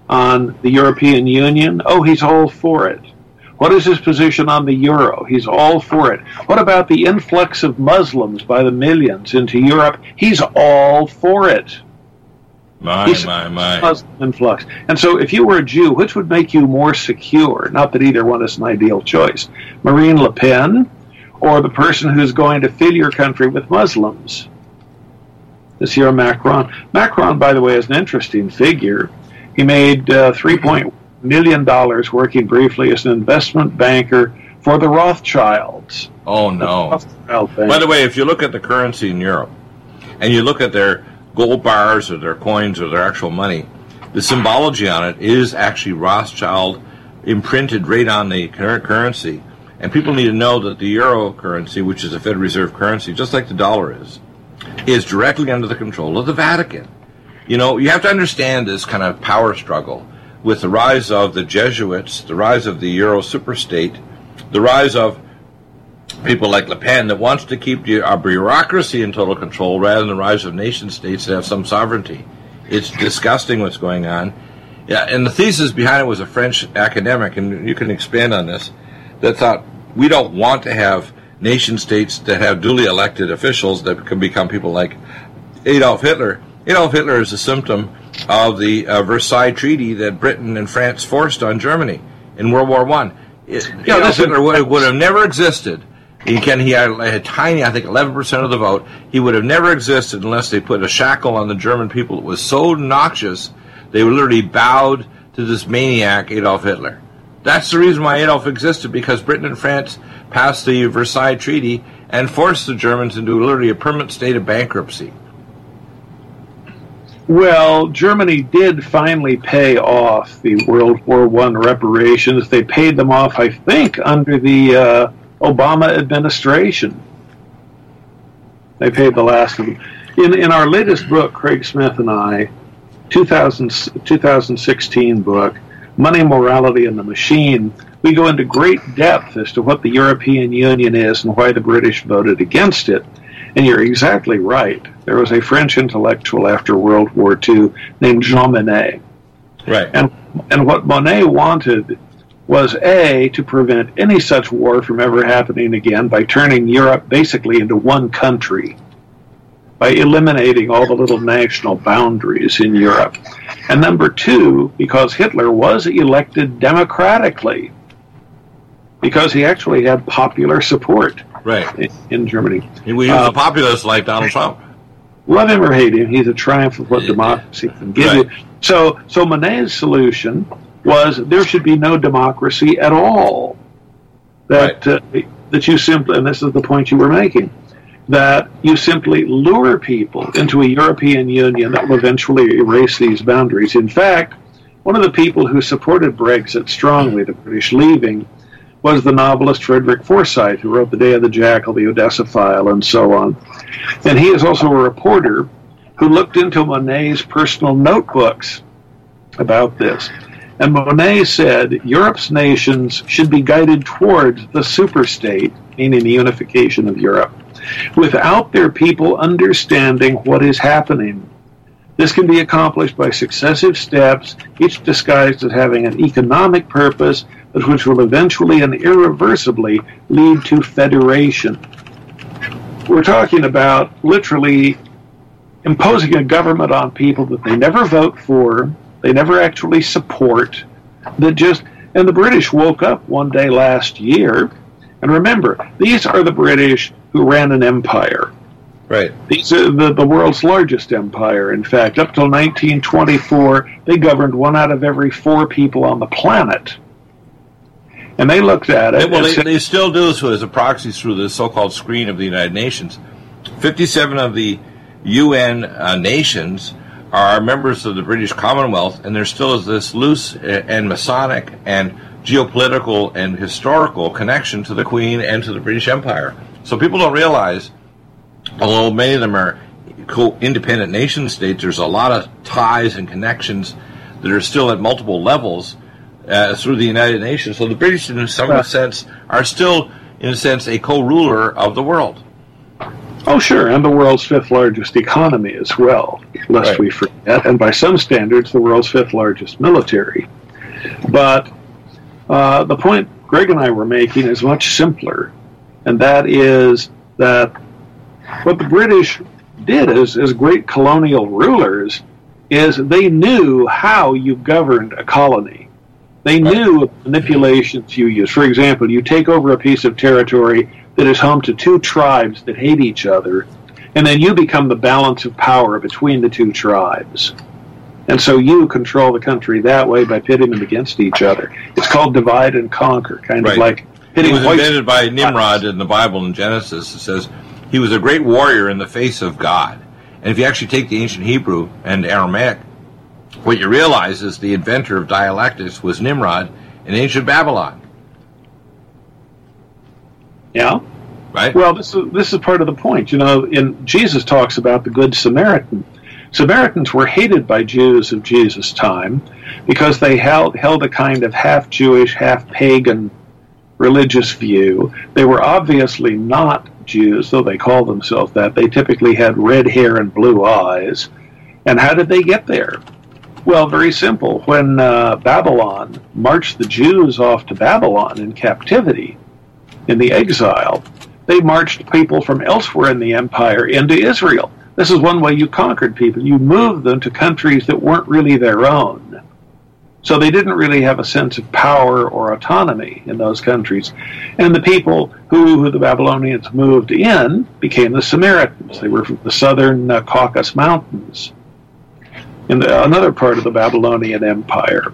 on the European Union? Oh, he's all for it. What is his position on the euro? He's all for it. What about the influx of Muslims by the millions into Europe? He's all for it. My, He's my, my. Muslim influx. And so if you were a Jew, which would make you more secure? Not that either one is an ideal choice. Marine Le Pen or the person who's going to fill your country with Muslims? This year, Macron. Macron, by the way, is an interesting figure. He made uh, three point one million dollars working briefly as an investment banker for the Rothschilds. Oh, no. Rothschild Bank. By the way, if you look at the currency in Europe, and you look at their gold bars or their coins or their actual money, the symbology on it is actually Rothschild imprinted right on the current currency. And people need to know that the euro currency, which is a Federal Reserve currency, just like the dollar is, is directly under the control of the Vatican. You know, you have to understand this kind of power struggle with the rise of the Jesuits, the rise of the euro superstate, the rise of people like Le Pen that wants to keep the, our bureaucracy in total control rather than the rise of nation states that have some sovereignty. It's disgusting what's going on. Yeah, and the thesis behind it was a French academic, and you can expand on this, that thought we don't want to have nation states that have duly elected officials that can become people like Adolf Hitler. Adolf Hitler is a symptom of the uh, Versailles Treaty that Britain and France forced on Germany in World War One. It, yeah, Adolf Hitler would, would have never existed. He, can, he had a tiny, I think, eleven percent of the vote. He would have never existed unless they put a shackle on the German people that was so noxious they literally bowed to this maniac, Adolf Hitler. That's the reason why Adolf existed, because Britain and France passed the Versailles Treaty and forced the Germans into literally a permanent state of bankruptcy. Well, Germany did finally pay off the World War One reparations. They paid them off, I think, under the uh, Obama administration. They paid the last of them. In, in our latest book, Craig Smith and I, two thousand, twenty sixteen book, Money, Morality, and the Machine, we go into great depth as to what the European Union is and why the British voted against it. And you're exactly right. There was a French intellectual after World War Two named Jean Monnet. Right. And, and what Monnet wanted was, A, to prevent any such war from ever happening again by turning Europe basically into one country, by eliminating all the little national boundaries in Europe. And number two, because Hitler was elected democratically, because he actually had popular support. Right. In, in Germany. He was uh, a populist like Donald Trump. Love him or hate him, he's a triumph of what democracy can give right. you. So, so Monet's solution was there should be no democracy at all. That right. uh, that you simply, and this is the point you were making, that you simply lure people into a European Union that will eventually erase these boundaries. In fact, one of the people who supported Brexit strongly, the British leaving, was the novelist Frederick Forsyth, who wrote The Day of the Jackal, The Odessa File, and so on. And he is also a reporter who looked into Monet's personal notebooks about this. And Monet said Europe's nations should be guided towards the superstate, meaning the unification of Europe, without their people understanding what is happening. This can be accomplished by successive steps, each disguised as having an economic purpose, but which will eventually and irreversibly lead to federation. We're talking about literally imposing a government on people that they never vote for, they never actually support, that just, and the British woke up one day last year, and remember, these are the British who ran an empire. Right. These are the, the world's largest empire, in fact. Up till nineteen twenty-four, they governed one out of every four people on the planet. And they looked at it. Well, they, said, they still do this as a proxy through the so-called screen of the United Nations. fifty-seven of the U N uh, nations are members of the British Commonwealth, and there still is this loose and Masonic and geopolitical and historical connection to the Queen and to the British Empire. So people don't realize, although many of them are independent nation states, there's a lot of ties and connections that are still at multiple levels uh, through the United Nations. So the British, in some right. sense, are still, in a sense, a co-ruler of the world. Oh, sure, and the world's fifth largest economy as well. lest right. we forget, and by some standards, the world's fifth largest military. But uh, the point Greg and I were making is much simpler, and that is that what the British did as, as great colonial rulers is they knew how you governed a colony. They knew the manipulations you use. For example, you take over a piece of territory that is home to two tribes that hate each other, and then you become the balance of power between the two tribes. And so you control the country that way by pitting them against each other. It's called divide and conquer, kind right. of like pitting. It was invented by Nimrod in the Bible in Genesis. It says he was a great warrior in the face of God. And if you actually take the ancient Hebrew and Aramaic, what you realize is the inventor of dialectics was Nimrod in ancient Babylon. Yeah. Right. Well, this is this is part of the point. You know, in Jesus talks about the Good Samaritan. Samaritans were hated by Jews of Jesus' time because they held held a kind of half Jewish, half pagan religious view. They were obviously not Jews, though they called themselves that. They typically had red hair and blue eyes. And how did they get there? Well, very simple. When uh, Babylon marched the Jews off to Babylon in captivity, in the exile, they marched people from elsewhere in the empire into Israel. This is one way you conquered people. You moved them to countries that weren't really their own. So they didn't really have a sense of power or autonomy in those countries. And the people who, who the Babylonians moved in became the Samaritans. They were from the southern uh, Caucasus Mountains, in the, another part of the Babylonian Empire.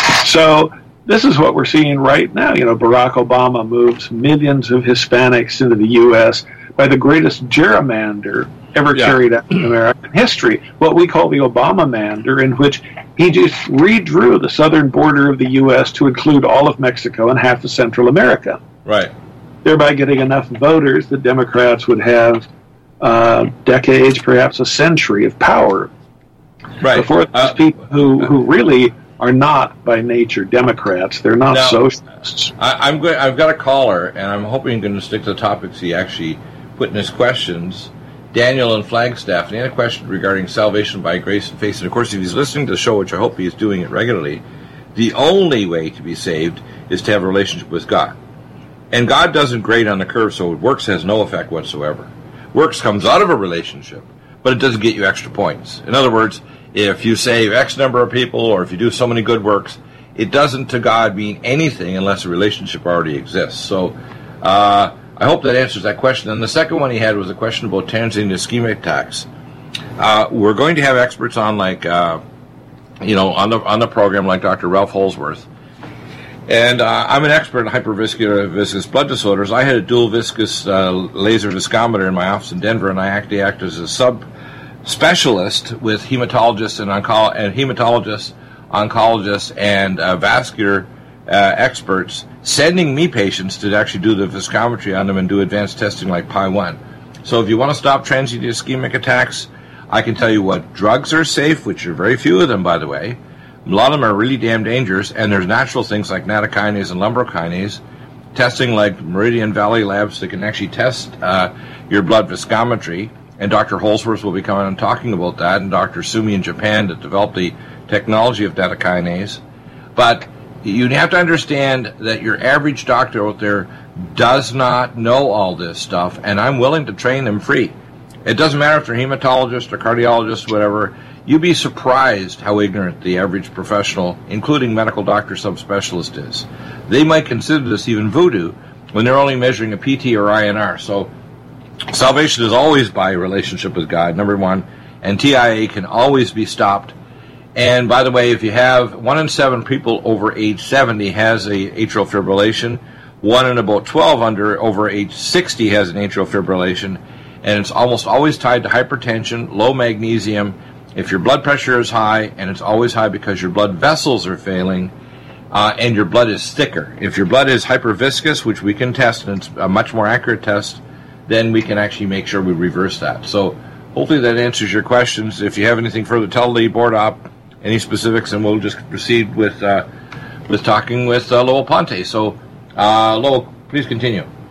So this is what we're seeing right now. You know, Barack Obama moves millions of Hispanics into the U S by the greatest gerrymander ever yeah. carried out in American history, what we call the Obama-mander, in which he just redrew the southern border of the U S to include all of Mexico and half of Central America. Right. Thereby getting enough voters that Democrats would have uh, decades, perhaps a century of power. Right. Before those uh, people who, who really are not by nature Democrats. They're not now, socialists. I, I'm going. I've got a caller, and I'm hoping you're going to stick to the topics he actually put in his questions. Daniel in Flagstaff, and he had a question regarding salvation by grace and faith. And of course, if he's listening to the show, which I hope he's doing it regularly, the only way to be saved is to have a relationship with God. And God doesn't grade on the curve, so works has no effect whatsoever. Works comes out of a relationship, but it doesn't get you extra points. In other words, if you save X number of people, or if you do so many good works, it doesn't to God mean anything unless a relationship already exists. So uh, I hope that answers that question. And the second one he had was a question about Tanzania ischemic attacks. Uh, we're going to have experts on, like, uh, you know, on the on the program, like Doctor Ralph Holsworth. And uh, I'm an expert in hyperviscular viscous blood disorders. I had a dual viscous uh, laser viscometer in my office in Denver, and I actually act as a sub specialist with hematologists and, onco- and hematologists, oncologists, and uh, vascular uh, experts sending me patients to actually do the viscometry on them and do advanced testing like P I one. So if you want to stop transient ischemic attacks, I can tell you what drugs are safe, which are very few of them, by the way. A lot of them are really damn dangerous, and there's natural things like nattokinase and lumbrokinase, testing like Meridian Valley Labs that can actually test uh, your blood viscometry. And Doctor Holsworth will be coming and talking about that, and Doctor Sumi in Japan that developed the technology of nattokinase. But you have to understand that your average doctor out there does not know all this stuff, and I'm willing to train them free. It doesn't matter if they're hematologists or cardiologists, whatever. You'd be surprised how ignorant the average professional, including medical doctor subspecialist, is. They might consider this even voodoo when they're only measuring a P T or I N R. So salvation is always by relationship with God, number one, and T I A can always be stopped. And by the way, if you have one in seven people over age seventy has a atrial fibrillation, one in about twelve under over age sixty has an atrial fibrillation, and it's almost always tied to hypertension, low magnesium. If your blood pressure is high, and it's always high because your blood vessels are failing, uh, and your blood is thicker. If your blood is hyperviscous, which we can test, and it's a much more accurate test, then we can actually make sure we reverse that. So hopefully that answers your questions. If you have anything further, tell the board op any specifics, and we'll just proceed with uh, with talking with uh, Lowell Ponte. So, uh, Lowell, please continue.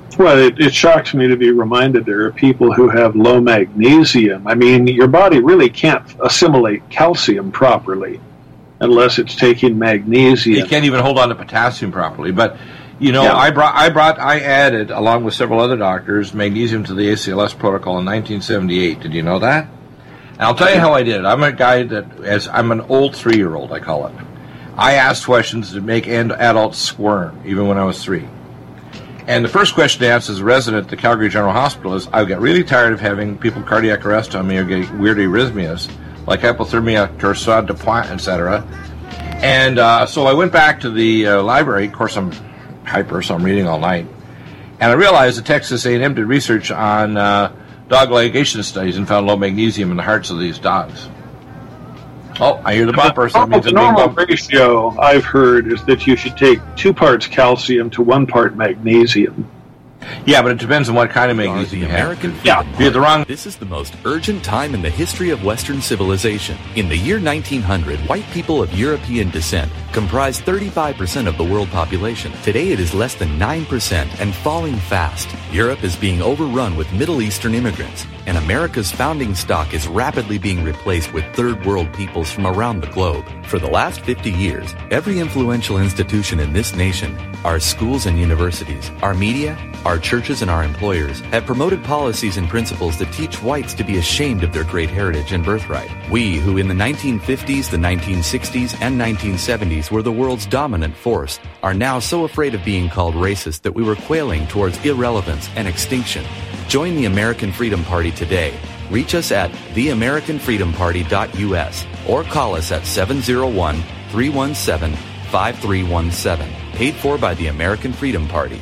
Well, it, it shocks me to be reminded there are people who have low magnesium. I mean, your body really can't assimilate calcium properly unless it's taking magnesium. You can't even hold on to potassium properly. But, you know, Yeah. I brought, I brought, I added, along with several other doctors, magnesium to the A C L S protocol in nineteen seventy-eight. Did you know that? And I'll tell you how I did it. I'm a guy that, as I'm an old three-year-old, I call it. I asked questions that make end adults squirm, even when I was three. And the first question I asked as a resident at the Calgary General Hospital is, I got really tired of having people cardiac arrest on me or getting weird arrhythmias, like hypothermia, torsade de pointe, et cetera. And uh, so I went back to the uh, library. Of course, I'm hyper, so I'm reading all night. And I realized that Texas A and M did research on uh, dog ligation studies and found low magnesium in the hearts of these dogs. Oh, I hear the bumper. So that means The I'm being normal bumped. ratio I've heard is that you should take two parts calcium to one part magnesium. Yeah, but it depends on what kind of magnesium you have. American Yeah, Freedom you get the wrong. This is the most urgent time in the history of Western civilization. In the year nineteen hundred, white people of European descent comprised thirty-five percent of the world population. Today it is less than nine percent and falling fast. Europe is being overrun with Middle Eastern immigrants, and America's founding stock is rapidly being replaced with third world peoples from around the globe. For the last fifty years, every influential institution in this nation, our schools and universities, our media, our churches and our employers have promoted policies and principles that teach whites to be ashamed of their great heritage and birthright. We, who in the nineteen fifties, the nineteen sixties, and nineteen seventies were the world's dominant force, are now so afraid of being called racist that we were quailing towards irrelevance and extinction. Join the American Freedom Party today. Reach us at the american freedom party dot u s or call us at seven oh one, three one seven, five three one seven. Paid for by the American Freedom Party.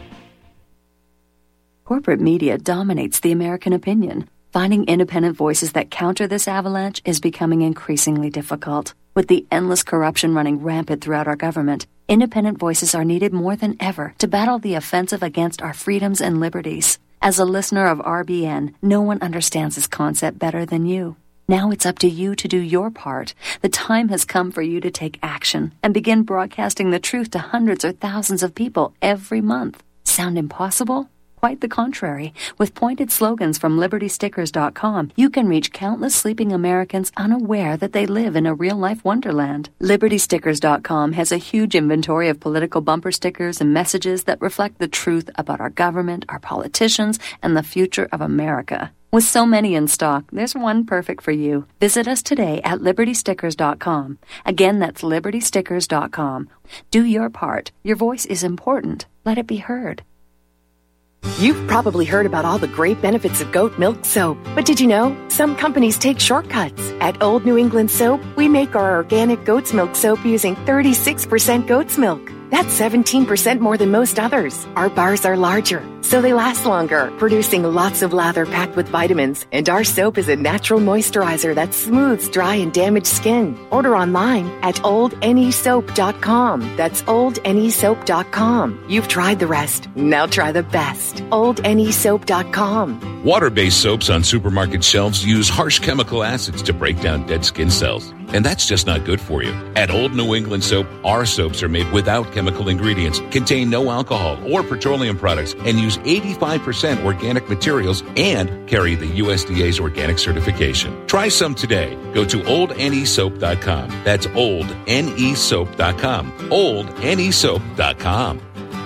Corporate media dominates the American opinion. Finding independent voices that counter this avalanche is becoming increasingly difficult. With the endless corruption running rampant throughout our government, independent voices are needed more than ever to battle the offensive against our freedoms and liberties. As a listener of R B N, no one understands this concept better than you. Now it's up to you to do your part. The time has come for you to take action and begin broadcasting the truth to hundreds or thousands of people every month. Sound impossible? Quite the contrary. With pointed slogans from liberty stickers dot com, you can reach countless sleeping Americans unaware that they live in a real-life wonderland. liberty stickers dot com has a huge inventory of political bumper stickers and messages that reflect the truth about our government, our politicians, and the future of America. With so many in stock, there's one perfect for you. Visit us today at liberty stickers dot com. Again, that's liberty stickers dot com. Do your part. Your voice is important. Let it be heard. You've probably heard about all the great benefits of goat milk soap, but did you know some companies take shortcuts? At Old New England Soap, we make our organic goat's milk soap using thirty-six percent goat's milk. That's seventeen percent more than most others. Our bars are larger, so they last longer, producing lots of lather packed with vitamins. And our soap is a natural moisturizer that smooths dry and damaged skin. Order online at old n e soap dot com. That's old n e soap dot com. You've tried the rest. Now try the best. old n e soap dot com. Water-based soaps on supermarket shelves use harsh chemical acids to break down dead skin cells. And that's just not good for you. At Old New England Soap, our soaps are made without chemical ingredients, contain no alcohol or petroleum products, and use eighty-five percent organic materials and carry the U S D A's organic certification. Try some today. Go to old n e soap dot com. That's old n e soap dot com. old n e soap dot com.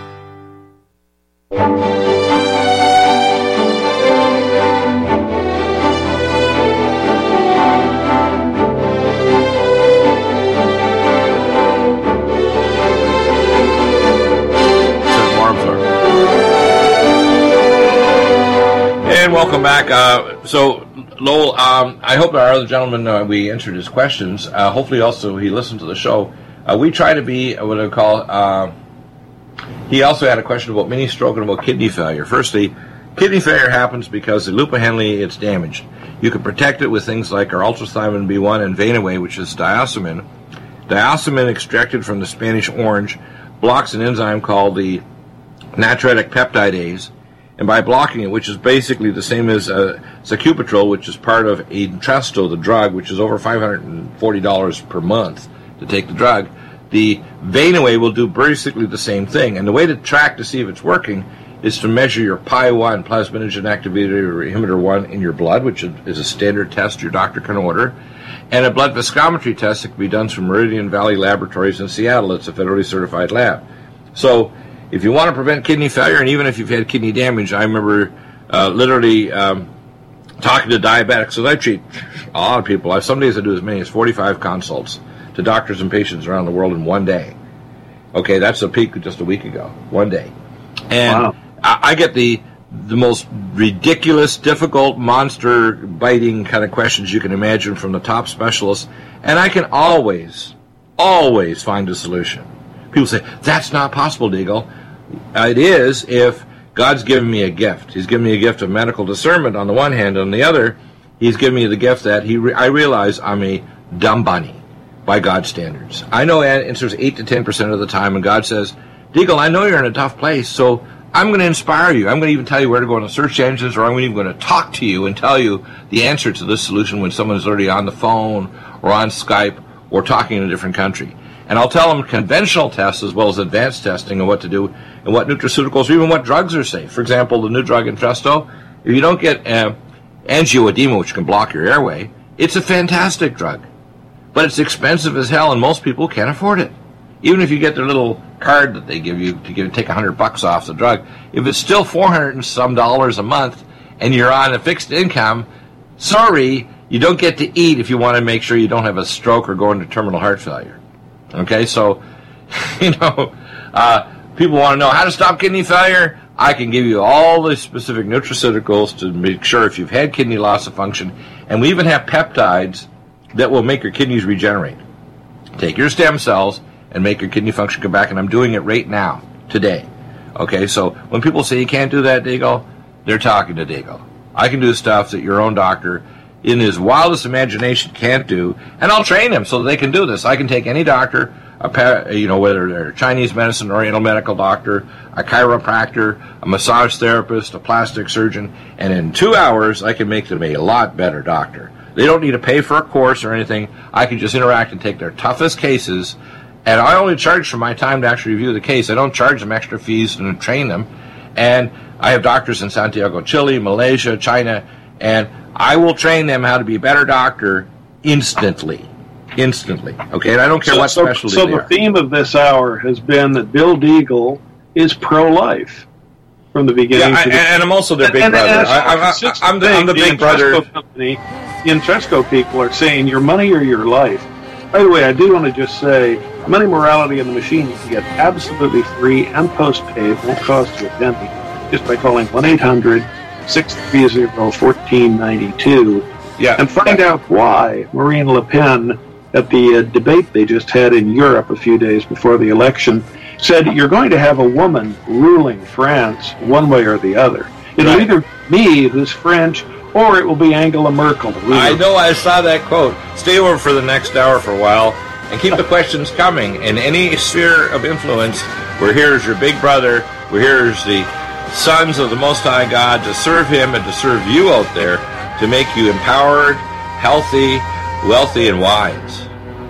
And welcome back. Uh, so, Lowell, um, I hope our other gentleman, uh, we answered his questions. Uh, hopefully also he listened to the show. Uh, we try to be what I call, uh, he also had a question about mini stroke and about kidney failure. Firstly, kidney failure happens because the loop of Henle, it's damaged. You can protect it with things like our ultrathymine B one and Venaway, which is diosmin. Diosmin, extracted from the Spanish orange, blocks an enzyme called the natriuretic peptidase. And by blocking it, which is basically the same as uh, sacubitril, which is part of Entresto, the drug, which is over five hundred forty dollars per month to take the drug, the Venaway will do basically the same thing. And the way to track to see if it's working is to measure your P I one, plasminogen activator inhibitor one, in your blood, which is a standard test your doctor can order, and a blood viscometry test that can be done through Meridian Valley Laboratories in Seattle. It's a federally certified lab. So if you want to prevent kidney failure, and even if you've had kidney damage, I remember uh, literally um, talking to diabetics, so I treat a lot of people. I, some days I do as many as forty-five consults to doctors and patients around the world in one day. Okay, that's a peak just a week ago, one day. And wow. I, I get the the most ridiculous, difficult, monster-biting kind of questions you can imagine from the top specialists, and I can always, always find a solution. People say, that's not possible, Deagle. It is if God's given me a gift. He's given me a gift of medical discernment on the one hand. On the other, he's given me the gift that he re- I realize I'm a dumb bunny by God's standards. I know answers eight to ten percent of the time, and God says, Deagle, I know you're in a tough place, so I'm going to inspire you. I'm going to even tell you where to go on the search engines, or I'm even going to talk to you and tell you the answer to this solution when someone's already on the phone or on Skype or talking in a different country. And I'll tell them conventional tests as well as advanced testing and what to do and what nutraceuticals or even what drugs are safe. For example, the new drug Entresto, if you don't get uh, angioedema, which can block your airway, it's a fantastic drug. But it's expensive as hell, and most people can't afford it. Even if you get their little card that they give you to give, take a hundred bucks off the drug, if it's still four hundred and some dollars a month, and you're on a fixed income, sorry, you don't get to eat if you want to make sure you don't have a stroke or go into terminal heart failure. Okay, so you know, uh, people want to know how to stop kidney failure. I can give you all the specific nutraceuticals to make sure if you've had kidney loss of function, and we even have peptides that will make your kidneys regenerate. Take your stem cells and make your kidney function come back, and I'm doing it right now, today. Okay, so when people say you can't do that, Deagle, they're talking to Deagle. I can do stuff that your own doctor, in his wildest imagination, can't do, and I'll train them so that they can do this. I can take any doctor, a, you know, whether they're a Chinese medicine, Oriental medical doctor, a chiropractor, a massage therapist, a plastic surgeon, and in two hours, I can make them a lot better doctor. They don't need to pay for a course or anything. I can just interact and take their toughest cases, and I only charge for my time to actually review the case. I don't charge them extra fees and train them. And I have doctors in Santiago, Chile, Malaysia, China, and I will train them how to be a better doctor instantly. Instantly. Okay, and I don't care so, what specialty so, so they the are. theme of this hour has been that Bill Deagle is pro-life from the beginning. Yeah, I, to the, and I'm also their big and, brother. And, and I, I, I, I'm, the, I'm the big brother. Company, the Entresto people are saying your money or your life. By the way, I do want to just say, Money, Morality, and the Machine you can get absolutely free and postpaid, won't cost you a penny, just by calling one eight hundred six three zero one four nine two. Yeah, and find out why Marine Le Pen, at the uh, debate they just had in Europe a few days before the election, said you're going to have a woman ruling France one way or the other. It'll Right. either be me, who's French, or it will be Angela Merkel. I know, I saw that quote. Stay over for the next hour for a while and keep the questions coming. In any sphere of influence, we're here as your big brother. We're here as the sons of the Most High God to serve Him and to serve you out there, to make you empowered, healthy, wealthy, and wise.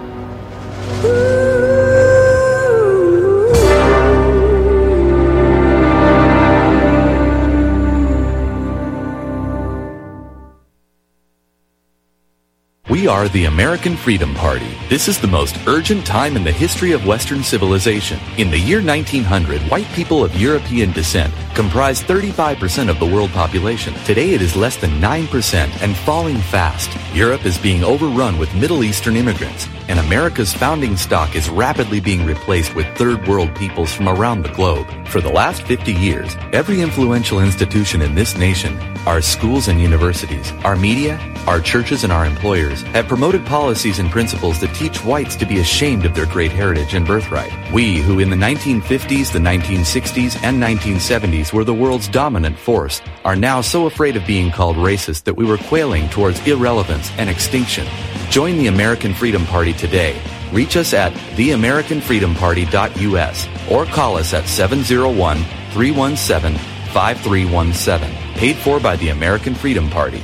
We are the American Freedom Party. This is the most urgent time in the history of Western civilization. In the year nineteen hundred, white people of European descent comprised thirty-five percent of the world population. Today it is less than nine percent and falling fast. Europe is being overrun with Middle Eastern immigrants, and America's founding stock is rapidly being replaced with third world peoples from around the globe. For the last fifty years, every influential institution in this nation, our schools and universities, our media, our churches and our employers have promoted policies and principles that teach whites to be ashamed of their great heritage and birthright. We, who in the nineteen fifties, the nineteen sixties, and nineteen seventies were the world's dominant force, are now so afraid of being called racist that we were quailing towards irrelevance and extinction. Join the American Freedom Party today. Reach us at the american freedom party dot u s or call us at seven zero one, three one seven, five three one seven. Paid for by the American Freedom Party.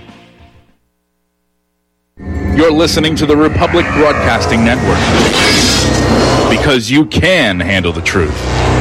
You're listening to the Republic Broadcasting Network, because you can handle the truth.